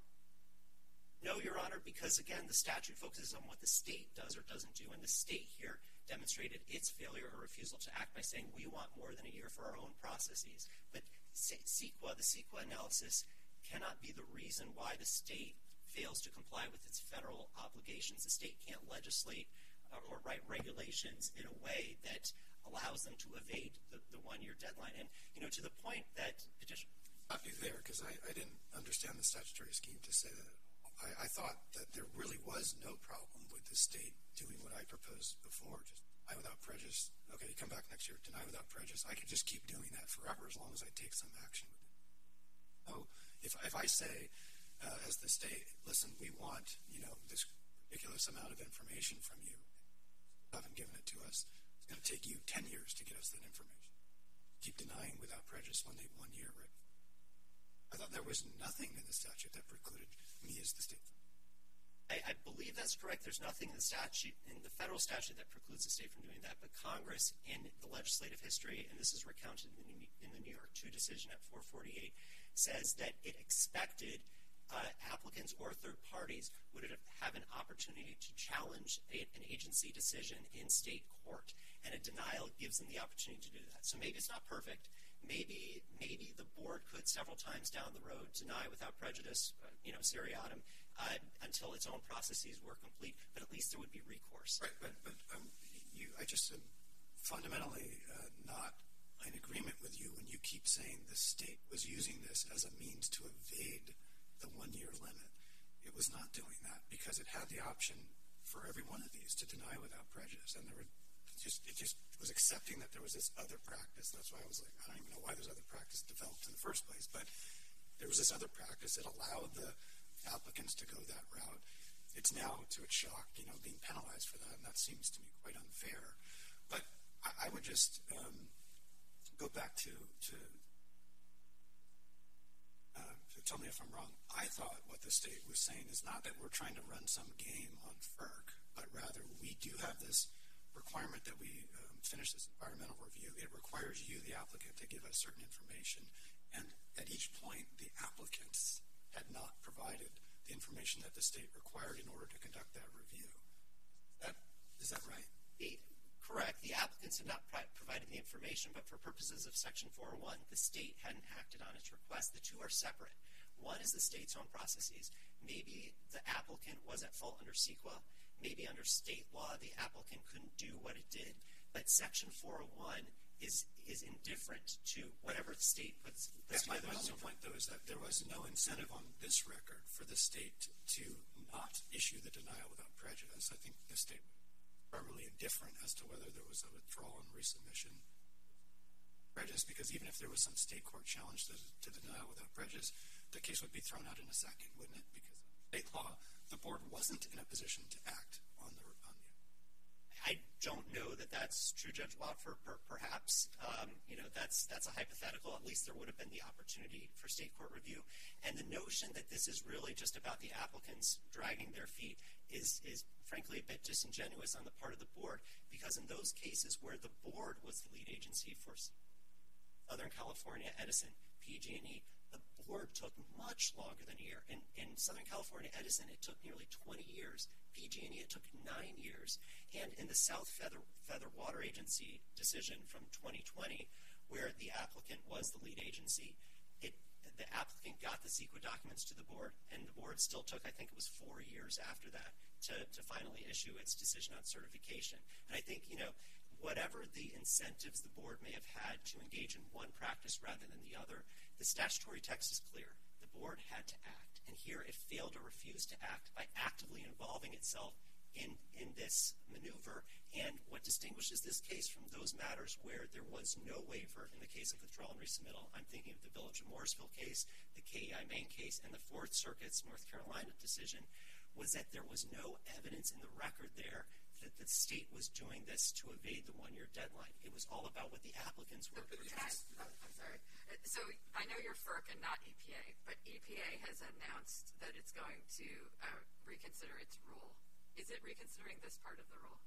Speaker 6: No, Your Honor, because again, the statute focuses on what the state does or doesn't do, and the state here demonstrated its failure or refusal to act by saying we want more than a year for our own processes. But CEQA, the CEQA analysis, cannot be the reason why the state fails to comply with its federal obligations. The state can't legislate or write regulations in a way that allows them to evade the, the one-year deadline. And, you know, to the point that petition...
Speaker 3: I'll be there because I, I didn't understand the statutory scheme to say that. I, I thought that there really was no problem with the state doing what I proposed before, just deny without prejudice. Okay, you come back next year, deny without prejudice. I could just keep doing that forever as long as I take some action with it. So if, if I say, uh, as the state, listen, we want, you know, this ridiculous amount of information from you, haven't given it to us. It's going to take you ten years to get us that information. Keep denying without prejudice when they one year. Right? I thought there was nothing in the statute that precluded me as the state.
Speaker 6: I, I believe that's correct. There's nothing in the statute, in the federal statute, that precludes the state from doing that. But Congress, in the legislative history, and this is recounted in the, in the New York two decision at four forty-eight, says that it expected uh, applicants or third parties would have an opportunity to challenge a, an agency decision in state court, and a denial gives them the opportunity to do that. So maybe it's not perfect. Maybe maybe the board could several times down the road deny without prejudice, uh, you know, seriatim, uh, until its own processes were complete. But at least there would be recourse.
Speaker 3: Right, but but um, you, I just am fundamentally uh, not in agreement with you when you keep saying the state was using this as a means to evade the one-year limit. It was not doing that because it had the option for every one of these to deny without prejudice, and there were just it just was accepting that there was this other practice. That's why I was like, I don't even know why this other practice developed in the first place, but there was this other practice that allowed the applicants to go that route. It's now, to its shock, you know, being penalized for that, and that seems to me quite unfair. But I, I would just um, go back to to, uh, to tell me if I'm wrong. I thought what the state was saying is not that we're trying to run some game on FERC, but rather we do have this requirement that we um, finish this environmental review. It requires you, the applicant, to give us certain information. And at each point, the applicants had not provided the information that the state required in order to conduct that review. That, is that right?
Speaker 6: The, correct. The applicants had not pri- provided the information, but for purposes of Section four oh one, the state hadn't acted on its request. The two are separate. One is the state's own processes. Maybe the applicant was at fault under CEQA. Maybe under state law, the applicant couldn't do what it did. But Section four oh one is is indifferent to whatever the state puts.
Speaker 3: That's my only point, though, is that there was no incentive on this record for the state to not issue the denial without prejudice. I think the state was probably indifferent as to whether there was a withdrawal and resubmission prejudice, because even if there was some state court challenge to, to denial without prejudice, the case would be thrown out in a second, wouldn't it? Because state law, the board wasn't in a position to act on the. On the
Speaker 6: I don't know that that's true, Judge Watford. Per, perhaps, um, you know, that's that's a hypothetical. At least there would have been the opportunity for state court review. And the notion that this is really just about the applicants dragging their feet is is frankly a bit disingenuous on the part of the board, because in those cases where the board was the lead agency for Southern California Edison, P G and E, the board took much longer than a year. In, in Southern California Edison, it took nearly twenty years. P G and E, it took nine years. And in the South Feather, Feather Water Agency decision from twenty twenty, where the applicant was the lead agency, it, the applicant got the CEQA documents to the board, and the board still took, I think it was four years after that, to, to finally issue its decision on certification. And I think, you know, whatever the incentives the board may have had to engage in one practice rather than the other, the statutory text is clear. The board had to act, and here it failed or refused to act by actively involving itself in, in this maneuver. And what distinguishes this case from those matters where there was no waiver in the case of withdrawal and resubmittal, I'm thinking of the Village of Morrisville case, the K E I Maine case, and the Fourth Circuit's North Carolina decision, was that there was no evidence in the record there that the state was doing this to evade the one-year deadline. It was all about what the applicants were.
Speaker 4: Can I, oh, I'm sorry. So I know you're FERC and not E P A, but E P A has announced that it's going to uh, reconsider its rule. Is it reconsidering this part of the rule?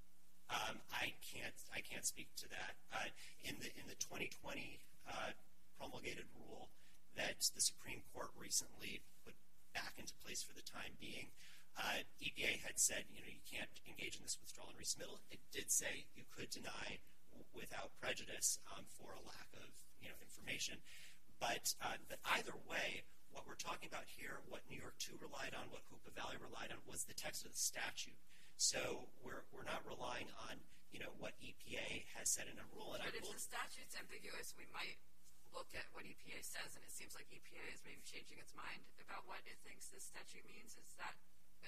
Speaker 6: Um, I can't. I can't speak to that. Uh, in the in the twenty twenty uh, promulgated rule that the Supreme Court recently put back into place for the time being, uh, E P A had said, you know, you can't engage in this withdrawal and resubmittal. It did say you could deny w- without prejudice um, for a lack of, you know, information. But uh, but either way, what we're talking about here, what New York two relied on, what Hoopa Valley relied on, was the text of the statute. So we're we're not relying on, you know, what E P A has said in a rule. And
Speaker 4: but
Speaker 6: I
Speaker 4: if
Speaker 6: will,
Speaker 4: the statute's ambiguous, we might look at what E P A says, and it seems like E P A is maybe changing its mind about what it thinks this statute means. Is that uh,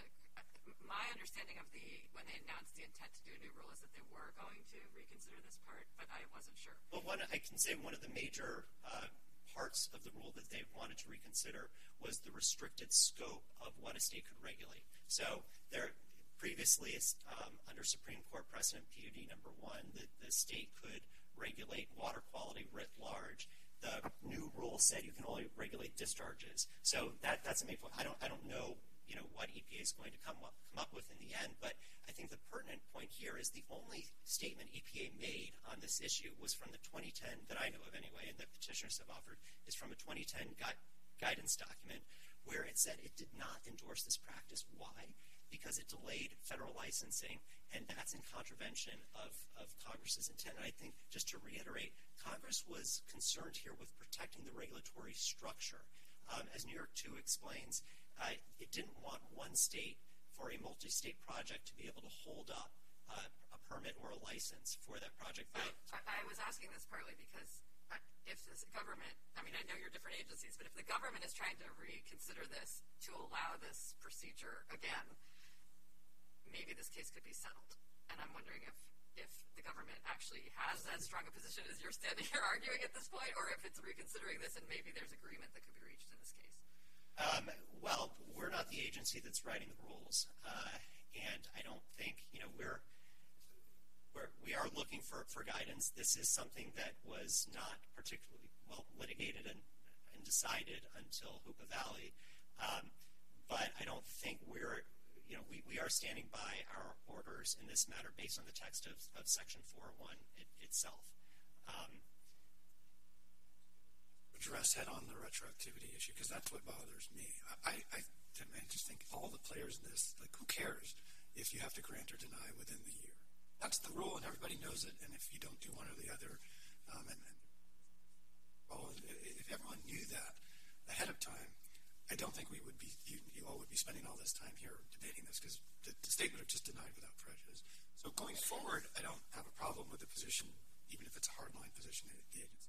Speaker 4: my understanding of the when they announced the intent to do a new rule is that they were going to reconsider this part, but I wasn't sure.
Speaker 6: Well, one I can say one of the major uh, parts of the rule that they wanted to reconsider was the restricted scope of what a state could regulate. So there. Previously, um, under Supreme Court precedent P U D number one, the, the state could regulate water quality writ large. The new rule said you can only regulate discharges. So that, that's a main point. I don't I don't know you know what E P A is going to come up come up with in the end, but I think the pertinent point here is the only statement E P A made on this issue was from the twenty ten that I know of anyway, and that petitioners have offered is from a twenty ten gui- guidance document, where it said it did not endorse this practice. Why? Because it delayed federal licensing, and that's in contravention of, of Congress's intent. And I think, just to reiterate, Congress was concerned here with protecting the regulatory structure. Um, as New York two explains, uh, it didn't want one state for a multi-state project to be able to hold up uh, a permit or a license for that project.
Speaker 4: I, I was asking this partly because if this government, I mean, I know you're different agencies, but if the government is trying to reconsider this to allow this procedure again, maybe this case could be settled. And I'm wondering if, if the government actually has as strong a position as you're standing here arguing at this point, or if it's reconsidering this and maybe there's agreement that could be reached in this case.
Speaker 6: Um, well, we're not the agency that's writing the rules, uh, and I don't think, you know, we're, we're we are looking for, for guidance. This is something that was not particularly well litigated and, and decided until Hoopa Valley, um, but I don't think we're, you know, we, we are standing by our orders in this matter based on the text of, of Section four oh one it, itself. Um,
Speaker 3: Address head on the retroactivity issue, because that's what bothers me. I, I, I just think all the players in this, like, who cares if you have to grant or deny within the year? That's the rule, and everybody knows it. And if you don't do one or the other, um, and, and well, if everyone knew that ahead of time, I don't think we would be. You, you all would be spending all this time here debating this, because the, the state would have just denied without prejudice. So going forward, I don't have a problem with the position, even if it's a hardline position at the agency.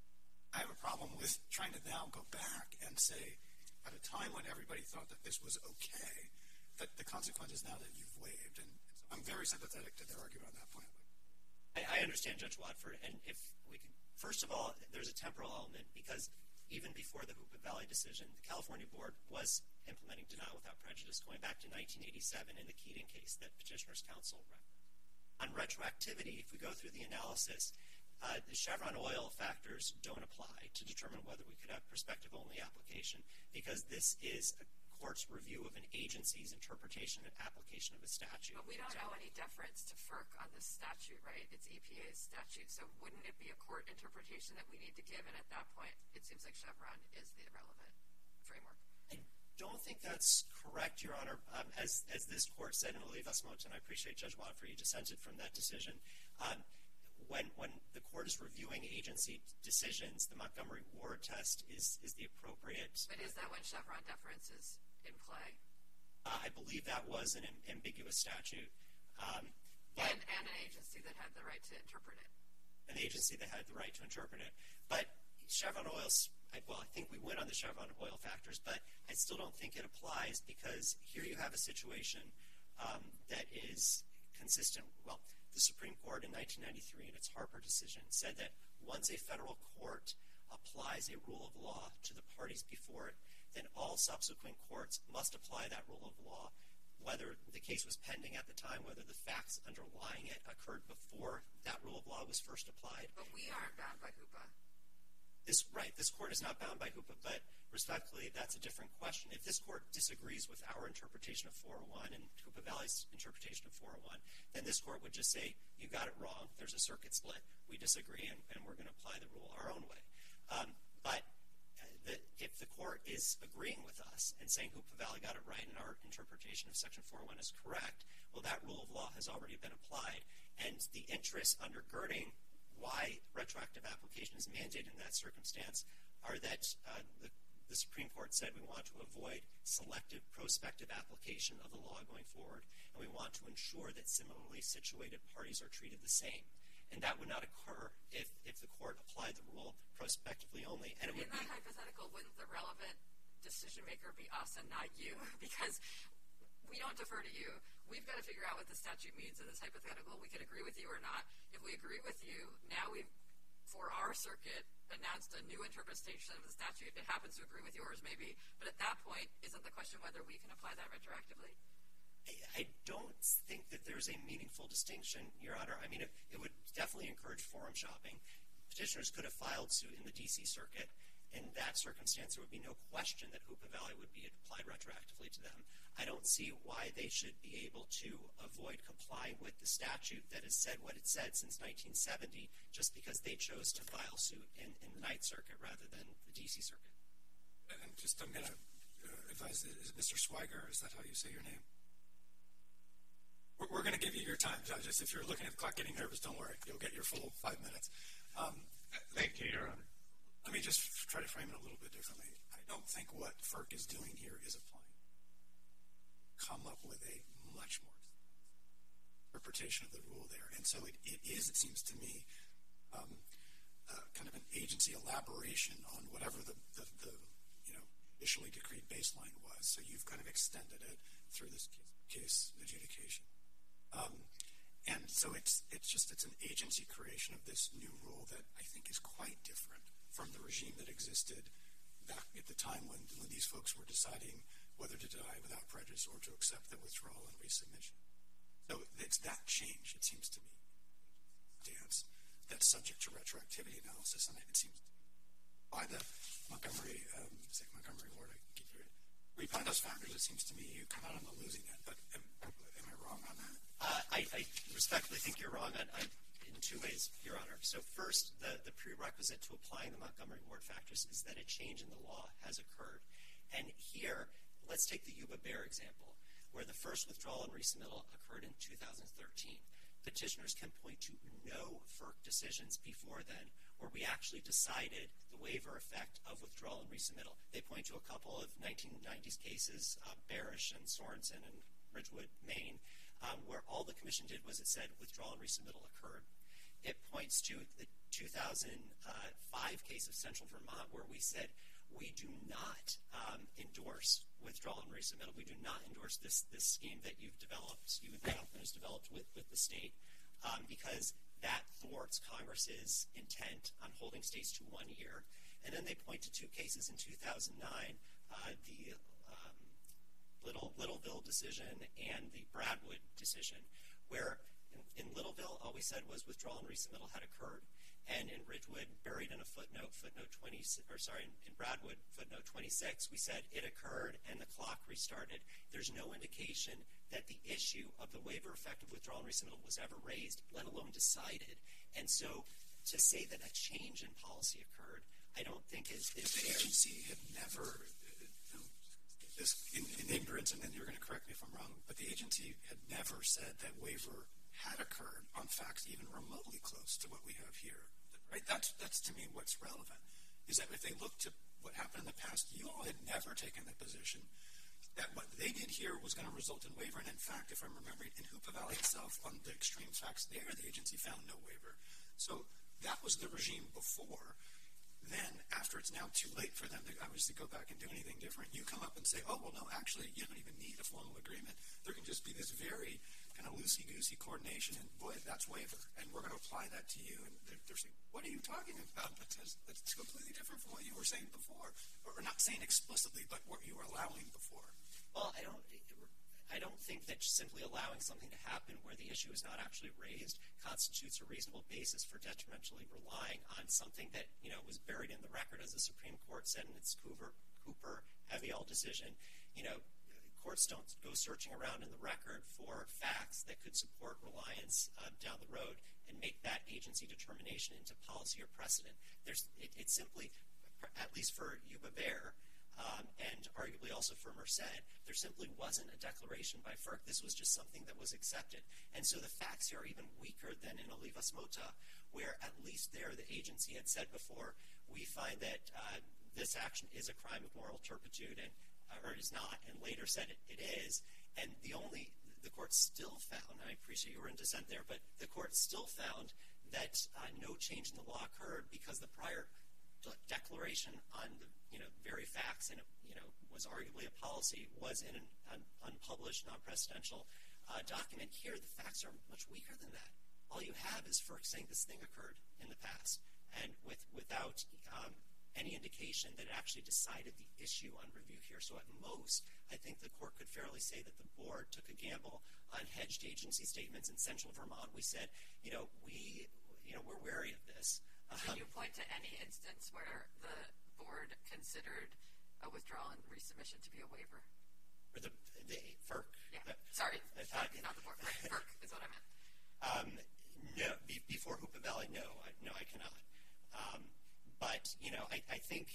Speaker 3: I have a problem with trying to now go back and say, at a time when everybody thought that this was okay, that the consequences now that you've waived. And so I'm very sympathetic to their argument on that point.
Speaker 6: I, I understand, Judge Watford, and if we could, first of all, there's a temporal element, because even before the Hoopa Valley decision, the California Board was implementing denial without prejudice going back to nineteen eighty-seven in the Keating case that Petitioner's Counsel referenced. On retroactivity, if we go through the analysis, Uh, the Chevron oil factors don't apply to determine whether we could have prospective-only application, because this is a court's review of an agency's interpretation and application of a statute.
Speaker 4: But we don't owe any deference to FERC on this statute, right? It's E P A's statute, so wouldn't it be a court interpretation that we need to give? And at that point, it seems like Chevron is the relevant framework.
Speaker 6: I don't think that's correct, Your Honor. Um, as, as this court said in Olivas-Moten, and I appreciate Judge Watford, you dissented from that decision. Um, When, when the court is reviewing agency decisions, the Montgomery Ward test is, is the appropriate.
Speaker 4: But is that when Chevron deference is in play?
Speaker 6: Uh, I believe that was an am- ambiguous statute. Um, but
Speaker 4: and, and an agency that had the right to interpret it.
Speaker 6: An agency that had the right to interpret it. But Chevron oil's, I, well, I think we went on the Chevron oil factors, but I still don't think it applies, because here you have a situation um, that is consistent. Well, the Supreme Court in nineteen ninety-three in its Harper decision said that once a federal court applies a rule of law to the parties before it, then all subsequent courts must apply that rule of law, whether the case was pending at the time, whether the facts underlying it occurred before that rule of law was first applied.
Speaker 4: But we aren't bound by Hoopa.
Speaker 6: This, right, this court is not bound by Hoopa, but respectfully, that's a different question. If this court disagrees with our interpretation of four oh one and Hoopa Valley's interpretation of four oh one, then this court would just say, you got it wrong, there's a circuit split, we disagree, and, and we're going to apply the rule our own way. Um, but uh, the, if the court is agreeing with us and saying Hoopa Valley got it right and our interpretation of Section four oh one is correct, well, that rule of law has already been applied, and the interests undergirding why retroactive application is mandated in that circumstance are that uh, the, the Supreme Court said we want to avoid selective prospective application of the law going forward, and we want to ensure that similarly situated parties are treated the same. And that would not occur if, if the court applied the rule prospectively only. And it
Speaker 4: in
Speaker 6: would
Speaker 4: that
Speaker 6: be,
Speaker 4: hypothetical, wouldn't the relevant decision maker be us and not you? Because we don't defer to you. We've got to figure out what the statute means in this hypothetical. We could agree with you or not. If we agree with you, now we've, for our circuit, announced a new interpretation of the statute. It happens to agree with yours, maybe. But at that point, isn't the question whether we can apply that retroactively?
Speaker 6: I, I don't think that there's a meaningful distinction, Your Honor. I mean, it, it would definitely encourage forum shopping. Petitioners could have filed suit in the D C Circuit. In that circumstance, there would be no question that Hoopa Valley would be applied retroactively to them. I don't see why they should be able to avoid complying with the statute that has said what it said since nineteen seventy, just because they chose to file suit in, in the Ninth Circuit rather than the D C Circuit.
Speaker 3: And just, I'm going to uh, advise, is it Mister Swiger? Is that how you say your name? We're, we're going to give you your time, judges. If you're looking at the clock getting nervous, don't worry. You'll get your full five minutes. Um,
Speaker 7: Thank you, Your Honor.
Speaker 3: Let me just try to frame it a little bit differently. I don't think what FERC is doing here is applying. Come up with a much more interpretation of the rule there. And so it, it is, it seems to me, um, uh, kind of an agency elaboration on whatever the, the, the you know, initially decreed baseline was. So you've kind of extended it through this case, case adjudication. Um, and so it's it's just it's an agency creation of this new rule that I think is quite different from the regime that existed back at the time when, when these folks were deciding whether to deny without prejudice or to accept the withdrawal and resubmission. So it's that change, it seems to me, stance that's subject to retroactivity analysis, and it seems to me by the Montgomery, um, say Montgomery Ward, I keep hearing it. Where you find those factors, it seems to me you come out on the losing end. But am, am I wrong on that?
Speaker 6: Uh, I, I respectfully think you're wrong on, on, in two ways, Your Honor. So first, the, the prerequisite to applying the Montgomery Ward factors is that a change in the law has occurred. And here, let's take the Yuba Bear example, where the first withdrawal and resubmittal occurred in two thousand thirteen. Petitioners can point to no FERC decisions before then where we actually decided the waiver effect of withdrawal and resubmittal. They point to a couple of nineteen nineties cases, uh, Barish and Sorensen and Ridgewood, Maine, um, where all the commission did was it said withdrawal and resubmittal occurred. It points to the two thousand five case of Central Vermont where we said we do not um, endorse withdrawal and resubmittal. We do not endorse this this scheme that you've developed, you and has developed with, with the state, um, because that thwarts Congress's intent on holding states to one year. And then they point to two cases in two thousand nine, uh, the um, Little Littleville decision and the Bradwood decision, where in, in Littleville all we said was withdrawal and resubmittal had occurred. And in Ridgewood, buried in a footnote, footnote twenty, or sorry, in Bradwood, footnote twenty-six, we said it occurred and the clock restarted. There's no indication that the issue of the waiver effect of withdrawal and resubmittal was ever raised, let alone decided. And so to say that a change in policy occurred, I don't think is, is
Speaker 3: the
Speaker 6: fair.
Speaker 3: agency had never, uh, you know, this in, in ignorance, and then you're going to correct me if I'm wrong, but the agency had never said that waiver had occurred on facts even remotely close to what we have here. Right? That's, that's to me what's relevant, is that if they look to what happened in the past, you all had never taken the position that what they did here was going to result in waiver. And in fact, if I'm remembering, in Hoopa Valley itself, on the extreme facts there, the agency found no waiver. So that was the regime before. Then, after it's now too late for them to obviously go back and do anything different, you come up and say, oh, well, no, actually, you don't even need a formal agreement. There can just be this very kind of loosey-goosey coordination, and boy, that's waiver, and we're going to apply that to you. And they're, they're saying, what are you talking about? That's, that's completely different from what you were saying before, or not saying explicitly, but what you were allowing before.
Speaker 6: Well, I don't, I don't think that simply allowing something to happen where the issue is not actually raised constitutes a reasonable basis for detrimentally relying on something that, you know, was buried in the record, as the Supreme Court said in its Cooper, Cooper Evial decision. You know, courts don't go searching around in the record for facts that could support reliance uh, down the road and make that agency determination into policy or precedent. There's, it, it's simply, at least for Yuba Bear, Um, and arguably also for Merced, there simply wasn't a declaration by FERC. This was just something that was accepted. And so the facts here are even weaker than in Olivas Mota, where at least there the agency had said before, we find that uh, this action is a crime of moral turpitude, and uh, or is not, and later said it, it is. And the only, the court still found, and I appreciate you were in dissent there, but the court still found that uh, no change in the law occurred because the prior declaration on the, you know, very facts, and, you know, was arguably a policy, was in an un- unpublished, non-precedential uh, document. Here, the facts are much weaker than that. All you have is FERC saying this thing occurred in the past, and with without um, any indication that it actually decided the issue on review here. So at most, I think the court could fairly say that the board took a gamble on hedged agency statements. In Central Vermont, we said, you know, we, you know, we're wary of this.
Speaker 4: Can you point to any instance where the board considered a withdrawal and resubmission to be a waiver?
Speaker 6: Or the, the FERC?
Speaker 4: Yeah.
Speaker 6: The,
Speaker 4: Sorry,
Speaker 6: uh,
Speaker 4: not, not the board. Right. FERC is what I meant.
Speaker 6: Um, no, be, before Hoopa Valley, no, I, no, I cannot. Um, but you know, I, I think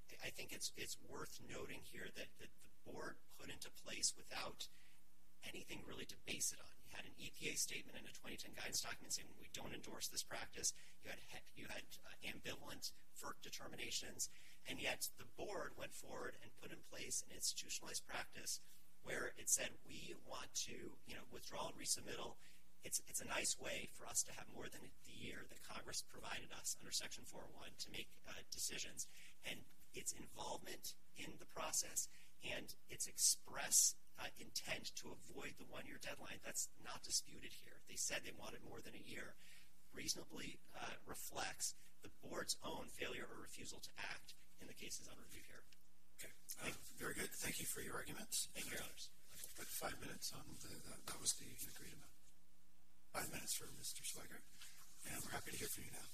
Speaker 6: I think it's it's worth noting here that, that the board put into place without anything really to base it on. You had an E P A statement and a twenty ten guidance document saying we don't endorse this practice. You had you had uh, ambivalent FERC determinations, and yet the board went forward and put in place an institutionalized practice where it said we want to, you know, withdraw and resubmittal. It's it's a nice way for us to have more than the year that Congress provided us under Section four oh one to make uh, decisions, and its involvement in the process and its express uh, intent to avoid the one-year deadline, that's not disputed here. They said they wanted more than a year, reasonably uh, reflects the board's own failure or refusal to act in the cases on review here.
Speaker 3: Okay, uh, very good. Thank you for your arguments.
Speaker 6: Thank you, Your Honors.
Speaker 3: I'll put five minutes on the, that, that was the agreed amount. Five minutes for Mister Swiger, and we're happy to hear from you now.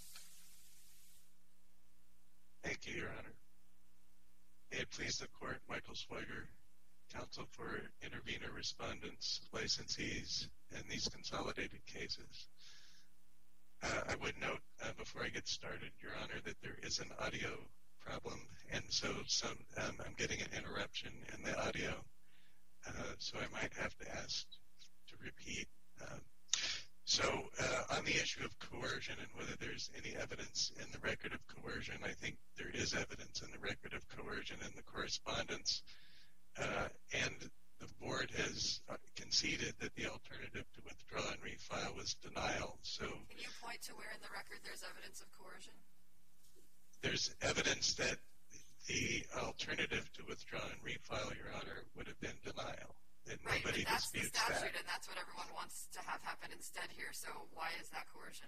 Speaker 7: Thank you, Your Honor. May it please the Court, Michael Swiger, counsel for intervener respondents, licensees, and these consolidated cases. Uh, I would note uh, before I get started, Your Honor, that there is an audio problem, and so some um, I'm getting an interruption in the audio, uh, so I might have to ask to repeat. Um, So uh, on the issue of coercion and whether there's any evidence in the record of coercion, I think there is evidence in the record of coercion in the correspondence, uh, and the board has uh, conceded that the alternative to withdraw and refile was denial. So
Speaker 4: can you point to where in the record there's evidence of coercion?
Speaker 7: There's evidence that the alternative to withdraw and refile, Your Honor, would have been denial. That
Speaker 4: right,
Speaker 7: nobody
Speaker 4: but that's the
Speaker 7: disputes
Speaker 4: statute,
Speaker 7: that.
Speaker 4: and that's what everyone wants to have happen instead here. So why is that coercion?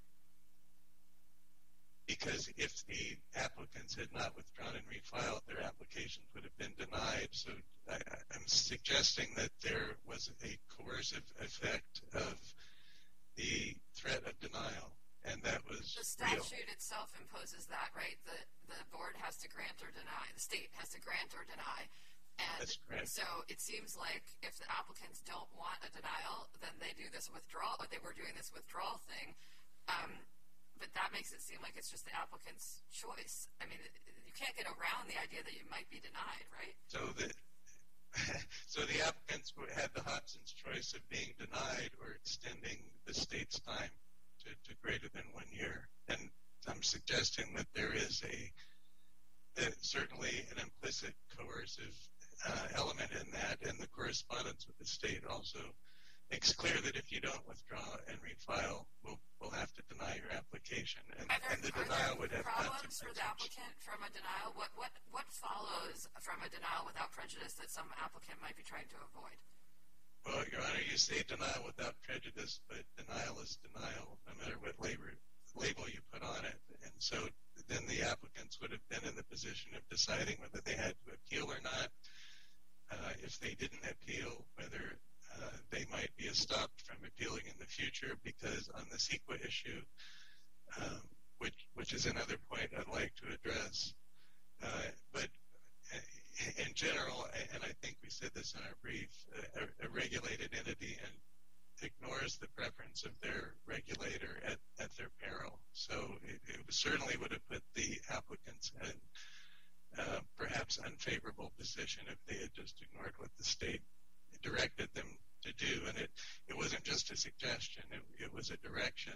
Speaker 7: Because if the applicants had not withdrawn and refiled, their applications would have been denied. So I, I'm suggesting that there was a coercive effect of the threat of denial, and that was
Speaker 4: the
Speaker 7: real.
Speaker 4: statute itself imposes that, right? The the board has to grant or deny. The state has to grant or deny. And
Speaker 7: That's correct.
Speaker 4: so it seems like if the applicants don't want a denial, then they do this withdrawal, or they were doing this withdrawal thing. Um, but that makes it seem like it's just the applicant's choice. I mean, you can't get around the idea that you might be denied, right?
Speaker 7: So the so the applicants had the Hobson's choice of being denied or extending the state's time to, to greater than one year. And I'm suggesting that there is a that certainly an implicit coercive Uh, element in that, and the correspondence with the state also makes clear that if you don't withdraw and refile, we'll, we'll have to deny your application, and,
Speaker 4: Are there,
Speaker 7: and the
Speaker 4: are
Speaker 7: denial
Speaker 4: there
Speaker 7: would have
Speaker 4: problems for the
Speaker 7: consequences.
Speaker 4: applicant from a denial? What, what, what follows from a denial without prejudice that some applicant might be trying to avoid?
Speaker 7: Well, Your Honor, you say denial without prejudice, but denial is denial, no matter what label, label you put on it. And so then the applicants would have been in the position of deciding whether they had to appeal or not. Uh, if they didn't appeal, whether uh, they might be stopped from appealing in the future, because on the CEQA issue, um, which which is another point I'd like to address, uh, but in general, and I think we said this in our brief, a, a regulated entity and ignores the preference of their regulator at, at their peril. So it, it certainly would have put the applicants in Uh, perhaps unfavorable position if they had just ignored what the state directed them to do. And it, it wasn't just a suggestion, it, it was a direction,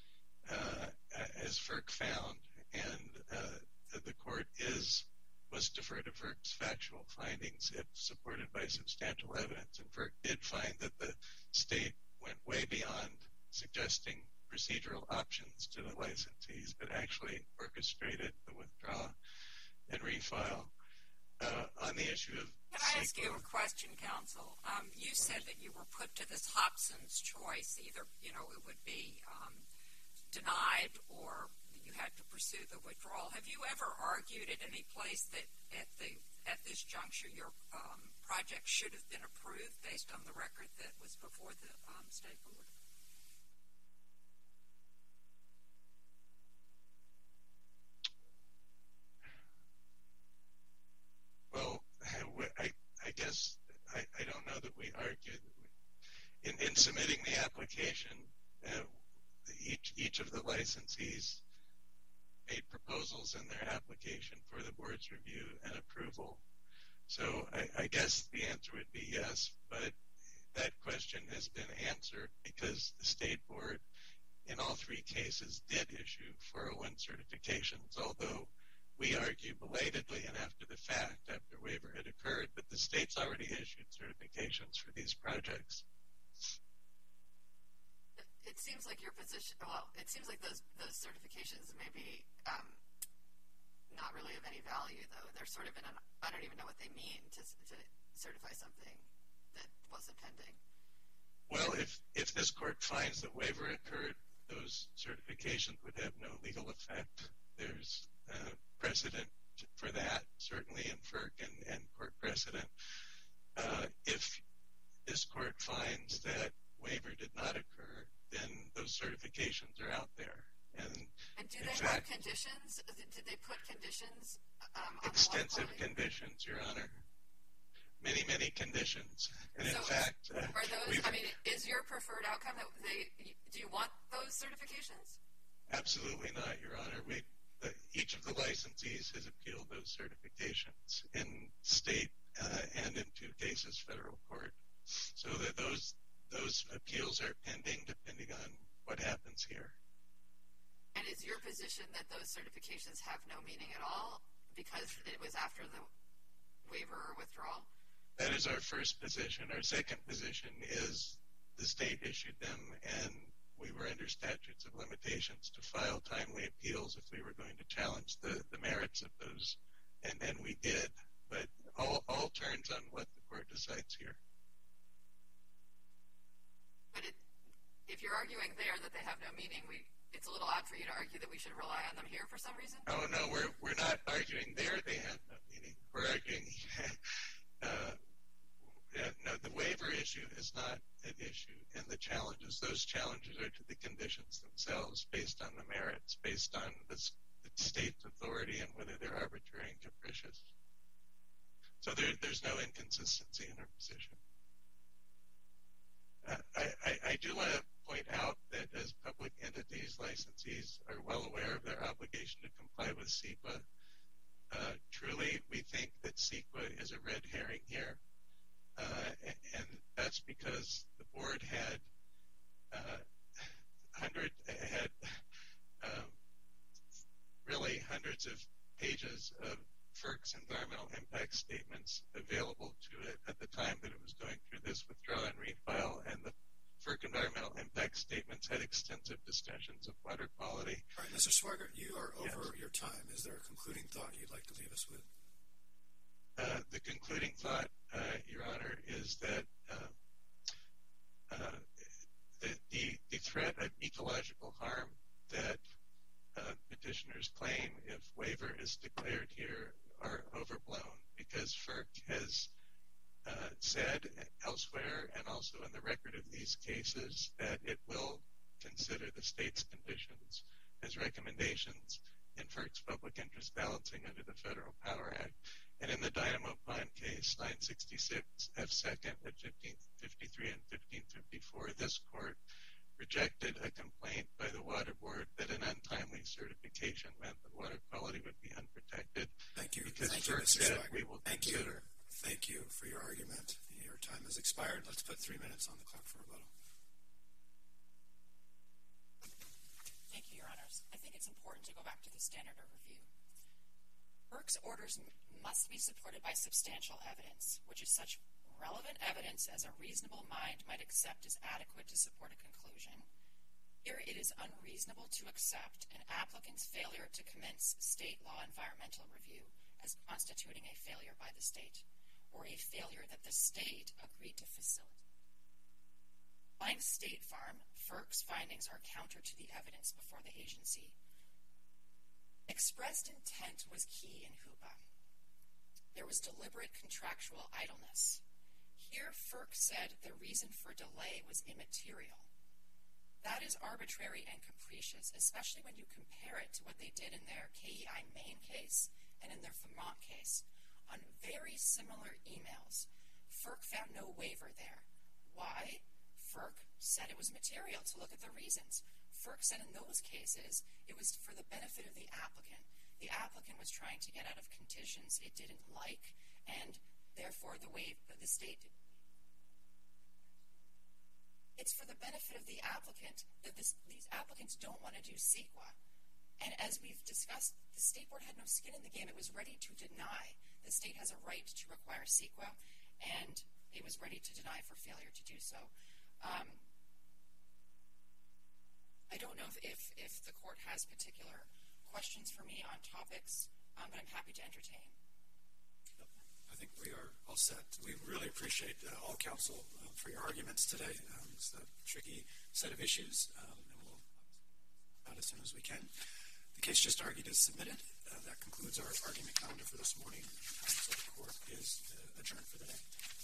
Speaker 7: uh, as FERC found. And uh, the court is must defer to FERC's factual findings if supported by substantial evidence. And FERC did find that the state went way beyond suggesting procedural options to the licensees, but actually orchestrated the withdraw and refile. Uh, on the issue of
Speaker 2: Can I ask you a question, counsel? Um, you said that you were put to this Hobson's choice. Either, you know, it would be um, denied or you had to pursue the withdrawal. Have you ever argued at any place that at the at this juncture your um, project should have been approved based on the record that was before the um, state board?
Speaker 7: Well, I, I guess I, I don't know that we argued. In, in submitting the application, uh, each, each of the licensees made proposals in their application for the board's review, I, I guess the answer would be yes, but that question has been answered because the state board in all three cases did issue four oh one certifications, although we argue belatedly and after the fact, after waiver had occurred, but the state's already issued certifications for these projects.
Speaker 4: It seems like your position, well, it seems like those those certifications may be um, not really of any value, though. They're sort of in an, I don't even know what they mean to, to certify something that wasn't pending.
Speaker 7: Well, if, if this court finds that waiver occurred, those certifications would have no legal effect. There's uh, precedent for that, certainly in FERC and, and court precedent. Uh, if this court finds that waiver did not occur, then those certifications are out there. And,
Speaker 4: and do
Speaker 7: in
Speaker 4: they
Speaker 7: fact,
Speaker 4: have conditions? Did they put conditions? Um, on
Speaker 7: extensive
Speaker 4: the
Speaker 7: conditions, Your Honor. Many, many conditions. And
Speaker 4: so
Speaker 7: in fact, uh,
Speaker 4: are those, I mean, is your preferred outcome that they, do you want those certifications?
Speaker 7: Absolutely not, Your Honor. We, the, each of the licensees has appealed those certifications in state uh, and in two cases federal court. So that those those appeals are pending depending on what happens here.
Speaker 4: And is your position that those certifications have no meaning at all because it was after the waiver or withdrawal?
Speaker 7: That is our first position. Our second position is the state issued them, and we were under statutes of limitations to file timely appeals if we were going to challenge the, the merits of those, and, and we did. But all, all turns on what the court decides here.
Speaker 4: But it, if you're arguing there that they have no meaning, we, it's a little odd for you to argue that we should rely on them here for some reason?
Speaker 7: Oh, no, we're, we're not arguing there they have no meaning. We're arguing... Uh, yeah, no, the waiver issue is not an issue, and the challenges, those challenges are to the conditions themselves based on the merits, based on the, the state's authority and whether they're arbitrary and capricious. So there, there's no inconsistency in our position. Uh, I, I, I do want to point out that as public entities, licensees are well aware of their obligation to comply with SEPA. Uh, truly, we think that SEQA is a red herring here, uh, and, and that's because the board had uh, hundred had um, really hundreds of pages of FERC's environmental impact statements available to it at the time that it was going through this withdraw and refile, and the FERC environmental impact statements had extensive discussions of water quality.
Speaker 3: All right, Mister Swigert, you are over
Speaker 7: Yes.
Speaker 3: your time. Is there a concluding thought you'd like to leave us with?
Speaker 7: Uh, the concluding thought, uh, Your Honor, is that uh, uh, the, the, the threat of ecological harm that uh, petitioners claim if waiver is declared here are overblown because FERC has Uh, said elsewhere and also in the record of these cases that it will consider the state's conditions as recommendations in FERC's public interest balancing under the Federal Power Act. And in the Dynamo Pond case, nine sixty-six F second at fifteen fifty-three and fifteen fifty-four, this court rejected a complaint by the Water Board that an untimely certification meant that water quality would be unprotected.
Speaker 3: Thank you.
Speaker 7: Because
Speaker 3: Thank you,
Speaker 7: FERC
Speaker 3: Mister
Speaker 7: said
Speaker 3: Swigert.
Speaker 7: we will
Speaker 3: Thank
Speaker 7: consider.
Speaker 3: you. Thank you for your argument. Your time has expired. Let's put three minutes on the clock for rebuttal.
Speaker 1: Thank you, Your Honors. I think it's important to go back to the standard of review. FERC's orders m- must be supported by substantial evidence, which is such relevant evidence as a reasonable mind might accept as adequate to support a conclusion. Here it is unreasonable to accept an applicant's failure to commence state law environmental review as constituting a failure by the state, or a failure that the state agreed to facilitate. Like State Farm, FERC's findings are counter to the evidence before the agency. Expressed intent was key in HOOPA. There was deliberate contractual idleness. Here, FERC said the reason for delay was immaterial. That is arbitrary and capricious, especially when you compare it to what they did in their K E I Maine case and in their Vermont case. On very similar emails, FERC found no waiver there. Why? FERC said it was material to look at the reasons. FERC said in those cases it was for the benefit of the applicant. The applicant was trying to get out of conditions it didn't like, and Therefore, the way the state, it's for the benefit of the applicant that this, these applicants don't want to do CEQA. And as we've discussed, the state board had no skin in the game. It was ready to deny. The state has a right to require CEQA, and it was ready to deny for failure to do so. Um, I don't know if, if, if the court has particular questions for me on topics, um, but I'm happy to entertain.
Speaker 3: I think we are all set. We really appreciate uh, all counsel uh, for your arguments today. Um, it's a tricky set of issues, um, and we'll out as soon as we can. The case just argued is submitted. Uh, that concludes our argument calendar for this morning. So the court is uh, adjourned for the day.